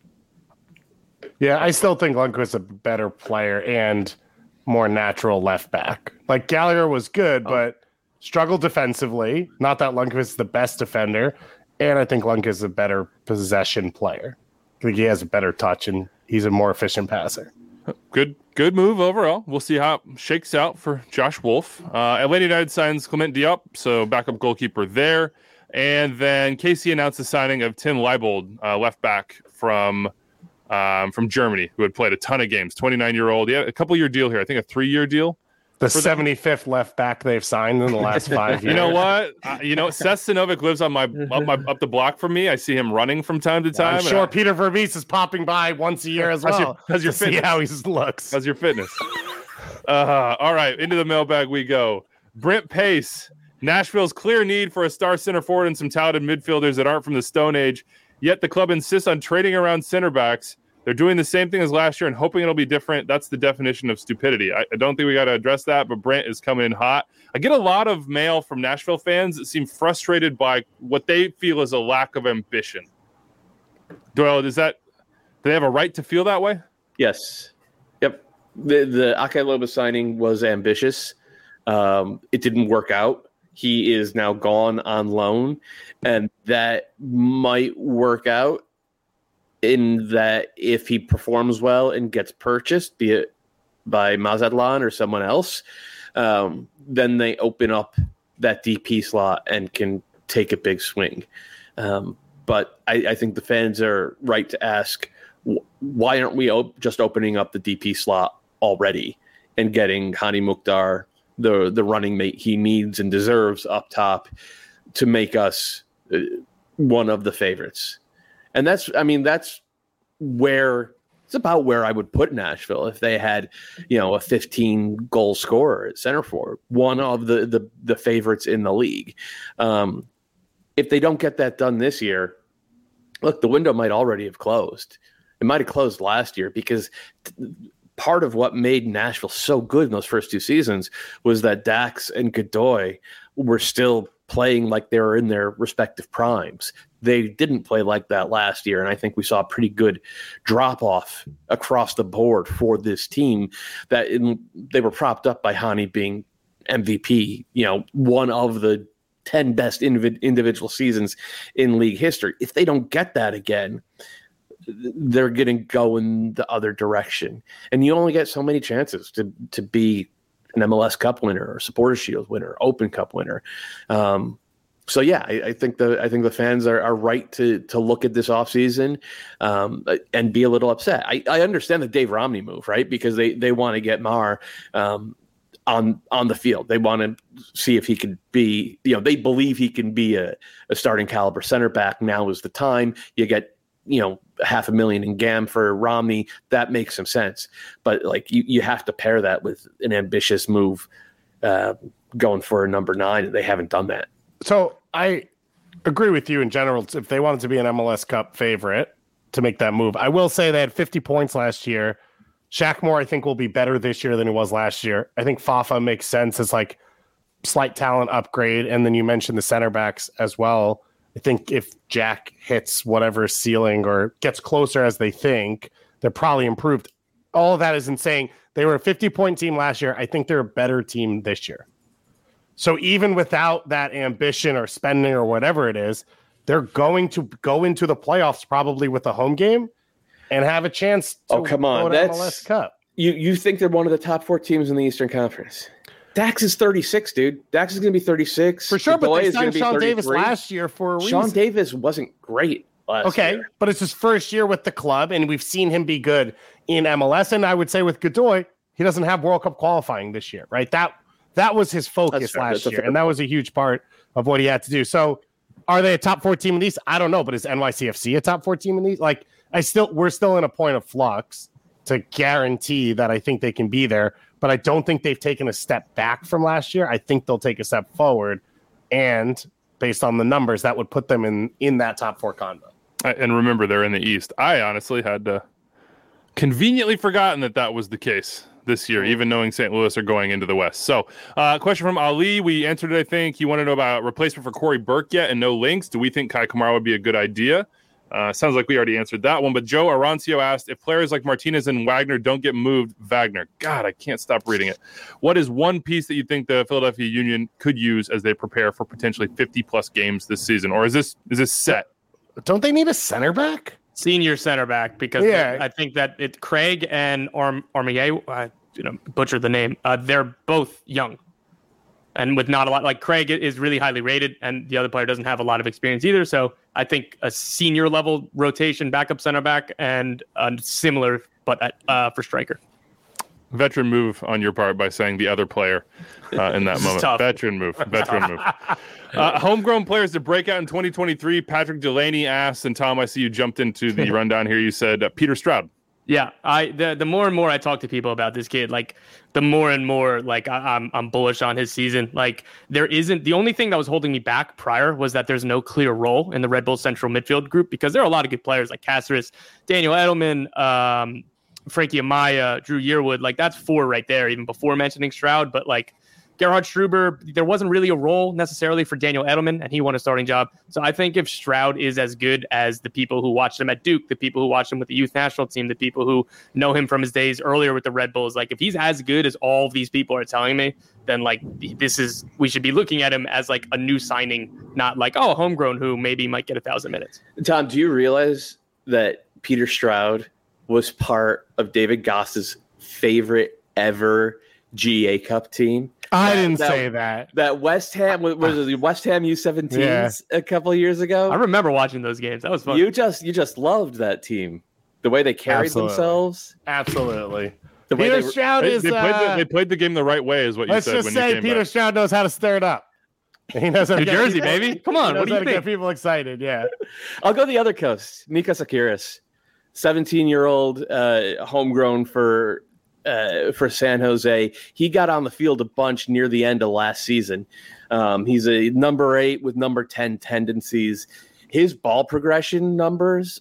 Yeah, I still think Lundqvist's a better player and more natural left back. Like Gallagher was good, but struggled defensively. Not that Lundqvist's the best defender. And I think Lundqvist's a better possession player. I think he has a better touch and he's a more efficient passer. Good move overall. We'll see how it shakes out for Josh Wolf. Atlanta United signs Clement Diop, so backup goalkeeper there. And then KC announced the signing of Tim Leibold, left back from from Germany, who had played a ton of games, 29-year-old. Yeah, a couple-year deal here. I think a 3-year deal. The 75th left back they've signed in the last 5 years. You know what? Seth Sinovic lives on up the block from me. I see him running from time to time. I'm sure Peter Vermees is popping by once a year as well. How's your see fitness? how he looks. How's your fitness? All right, into the mailbag we go. Brent Pace. Nashville's clear need for a star center forward and some talented midfielders that aren't from the Stone Age. Yet the club insists on trading around center backs. They're doing the same thing as last year and hoping it'll be different. That's the definition of stupidity. I don't think we got to address that, but Brent is coming in hot. I get a lot of mail from Nashville fans that seem frustrated by what they feel is a lack of ambition. Doyle, do they have a right to feel that way? Yes. Yep. The Ake Loba signing was ambitious. It didn't work out. He is now gone on loan, and that might work out in that if he performs well and gets purchased, be it by Mazatlan or someone else, then they open up that DP slot and can take a big swing. But I think the fans are right to ask, why aren't we just opening up the DP slot already and getting Hani Mukhtar the running mate he needs and deserves up top to make us one of the favorites? And that's where it's about where I would put Nashville if they had, a 15 goal scorer at center forward, one of the favorites in the league. If they don't get that done this year, look, the window might already have closed. It might have closed last year because part of what made Nashville so good in those first two seasons was that Dax and Godoy were still playing like they were in their respective primes. They didn't play like that last year, and I think we saw a pretty good drop-off across the board for this team. They were propped up by Hani being MVP, one of the 10 best individual seasons in league history. If they don't get that again, they're going to go in the other direction. And you only get so many chances to be an MLS Cup winner or Supporters Shield winner, Open Cup winner. So yeah, I think the fans are right to look at this offseason and be a little upset. I understand the Dave Romney move, right? Because they want to get Mar on the field. They want to see if he could be, they believe he can be a starting caliber center back. Now is the time. You get $500,000 in GAM for Romney. That makes some sense. But you have to pair that with an ambitious move going for a number 9, and they haven't done that. So I agree with you in general. If they wanted to be an MLS Cup favorite to make that move, I will say they had 50 points last year. Shaq Moore, I think, will be better this year than he was last year. I think Fafa makes sense as slight talent upgrade. And then you mentioned the center backs as well. I think if Jack hits whatever ceiling or gets closer as they think, they're probably improved. All of that isn't saying they were a 50-point team last year. I think they're a better team this year. So even without that ambition or spending or whatever it is, they're going to go into the playoffs probably with a home game and have a chance to go to MLS Cup. You think they're one of the top 4 teams in the Eastern Conference? Dax is 36, dude. Dax is going to be 36. For sure, but they signed Sean Davis last year for a reason. Sean Davis wasn't great last year. Okay, but it's his first year with the club, and we've seen him be good in MLS. And I would say with Godoy, he doesn't have World Cup qualifying this year, right? That was his focus last year, and that was a huge part of what he had to do. So are they a top 4 team in the East? I don't know, but is NYCFC a top 4 team in the East? We're still in a point of flux to guarantee that I think they can be there, but I don't think they've taken a step back from last year. I think they'll take a step forward, and based on the numbers, that would put them in that top 4 combo. And remember, they're in the East. I honestly had conveniently forgotten that was the case this year, even knowing St. Louis are going into the West. So, question from Ali. We answered it, I think. You want to know about replacement for Corey Burke yet and no links. Do we think Kai Kamara would be a good idea? Sounds like we already answered that one. But Joe Arancio asked, if players like Martinez and Wagner don't get moved, Wagner. God, I can't stop reading it. What is one piece that you think the Philadelphia Union could use as they prepare for potentially 50-plus games this season? Or is this set? Don't they need a center back? Senior center back, because I think that Craig and Armier, butchered the name. They're both young. And with not a lot, like Craig is really highly rated, and the other player doesn't have a lot of experience either. So I think a senior level rotation backup center back and similar, but for striker. Veteran move on your part by saying the other player in that moment. Tough. Veteran move. Homegrown players to break out in 2023. Patrick Delaney asked, and Tom, I see you jumped into the rundown here. You said Peter Stroud. Yeah, the more and more I talk to people about this kid, like the more and more like I'm bullish on his season. Like the only thing that was holding me back prior was that there's no clear role in the Red Bull central midfield group, because there are a lot of good players like Cáceres, Daniel Edelman, Frankie Amaya, Drew Yearwood. Like that's 4 right there, even before mentioning Stroud. But like Gerhard Struber, there wasn't really a role necessarily for Daniel Edelman, and he won a starting job. So I think if Stroud is as good as the people who watched him at Duke, the people who watched him with the youth national team, the people who know him from his days earlier with the Red Bulls, like if he's as good as all these people are telling me, then like we should be looking at him as like a new signing, not like, a homegrown who maybe might get 1,000 minutes. Tom, do you realize that Peter Stroud was part of David Goss's favorite ever GA Cup team? I didn't say that. That West Ham was it the West Ham U17s a couple of years ago. I remember watching those games. That was fun. You just loved that team, the way they carried themselves. Absolutely. The way Peter Stroud is. They played the game the right way, is what you said. Let's just say Peter Stroud knows how to stir it up. He knows how to New Jersey, baby. Come on, what do you think? Get people excited. Yeah. I'll go the other coast. Mika Sakiris, 17-year-old, homegrown for San Jose. He got on the field a bunch near the end of last season. He's a number 8 with number 10 tendencies. His ball progression numbers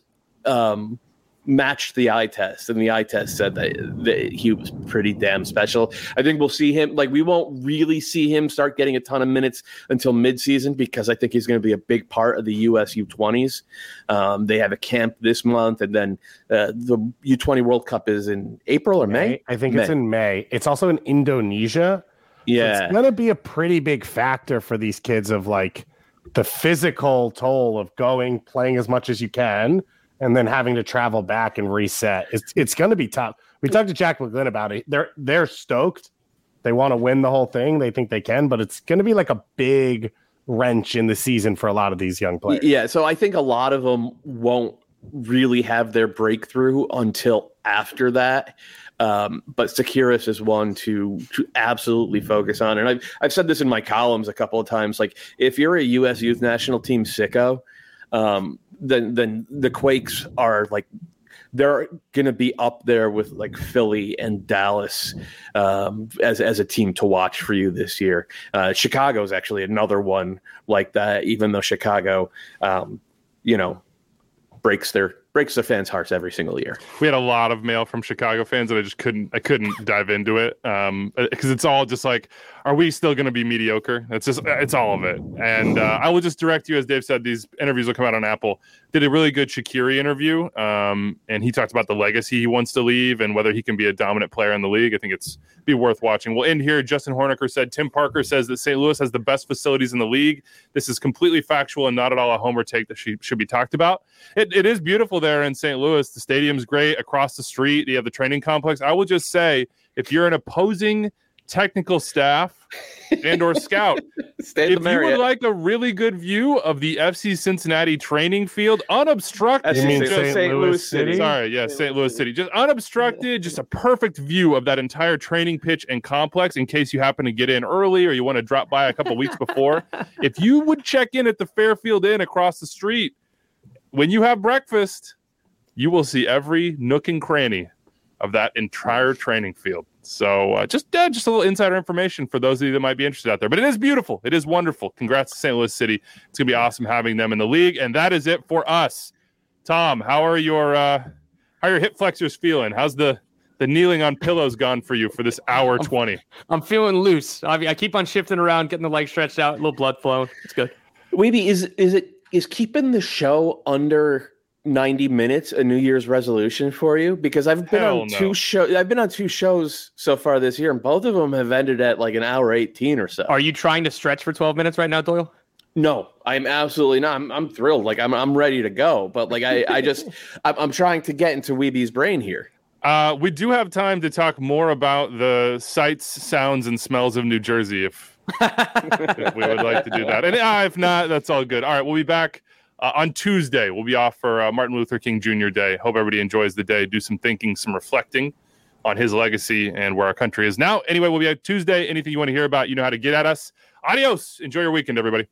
matched the eye test, and the eye test said that he was pretty damn special. I think we'll see him, like, we won't really see him start getting a ton of minutes until midseason, because I think he's going to be a big part of the US U20s. They have a camp this month, and then the U20 World Cup is in April or May? I think it's in May. It's also in Indonesia. Yeah. So it's going to be a pretty big factor for these kids of like the physical toll of playing as much as you can, and then having to travel back and reset. It's going to be tough. We talked to Jack McGlynn about it. They're stoked. They want to win the whole thing. They think they can, but it's going to be like a big wrench in the season for a lot of these young players. Yeah, so I think a lot of them won't really have their breakthrough until after that. But Sakiris is one to absolutely focus on. And I've said this in my columns a couple of times. Like, if you're a U.S. youth national team sicko, then the Quakes are like, they're going to be up there with like Philly and Dallas as a team to watch for you this year. Chicago is actually another one like that, even though Chicago, breaks their fans' hearts every single year. We had a lot of mail from Chicago fans, and I couldn't dive into it because it's all just like, are we still going to be mediocre? It's all of it. And I will just direct you, as Dave said, these interviews will come out on Apple. Did a really good Shaqiri interview, and he talked about the legacy he wants to leave and whether he can be a dominant player in the league. I think it's be worth watching. We'll end here. Justin Horniker said, Tim Parker says that St. Louis has the best facilities in the league. This is completely factual and not at all a homer take that should be talked about. It is beautiful there in St. Louis. The stadium's great. Across the street, you have the training complex. I will just say, if you're an opposing technical staff and or scout, if you would like a really good view of the FC Cincinnati training field, unobstructed. You mean St. Louis City? Sorry, yeah, St. Louis City. Just unobstructed, just a perfect view of that entire training pitch and complex in case you happen to get in early or you want to drop by a couple weeks before. If you would check in at the Fairfield Inn across the street, when you have breakfast, you will see every nook and cranny of that entire training field. So just a little insider information for those of you that might be interested out there. But it is beautiful. It is wonderful. Congrats to St. Louis City. It's going to be awesome having them in the league. And that is it for us. Tom, how are your hip flexors feeling? How's the kneeling on pillows gone for you for this hour 20? I'm feeling loose. I keep on shifting around, getting the legs stretched out, a little blood flowing. It's good. Weeby, is keeping the show under 90 minutes a New Year's resolution for you? Because I've been on two shows so far this year, and both of them have ended at like an hour 18 or so. Are you trying to stretch for 12 minutes right now, Doyle? No, I'm absolutely not. I'm thrilled. Like I'm ready to go. But like I'm trying to get into Weeby's brain here. We do have time to talk more about the sights, sounds, and smells of New Jersey If we would like to do that. And if not, that's all good. All right, we'll be back on Tuesday. We'll be off for Martin Luther King Jr. Day. Hope everybody enjoys the day. Do some thinking, some reflecting on his legacy and where our country is now. Anyway, we'll be at Tuesday. Anything you want to hear about, you know how to get at us. Adios. Enjoy your weekend, everybody.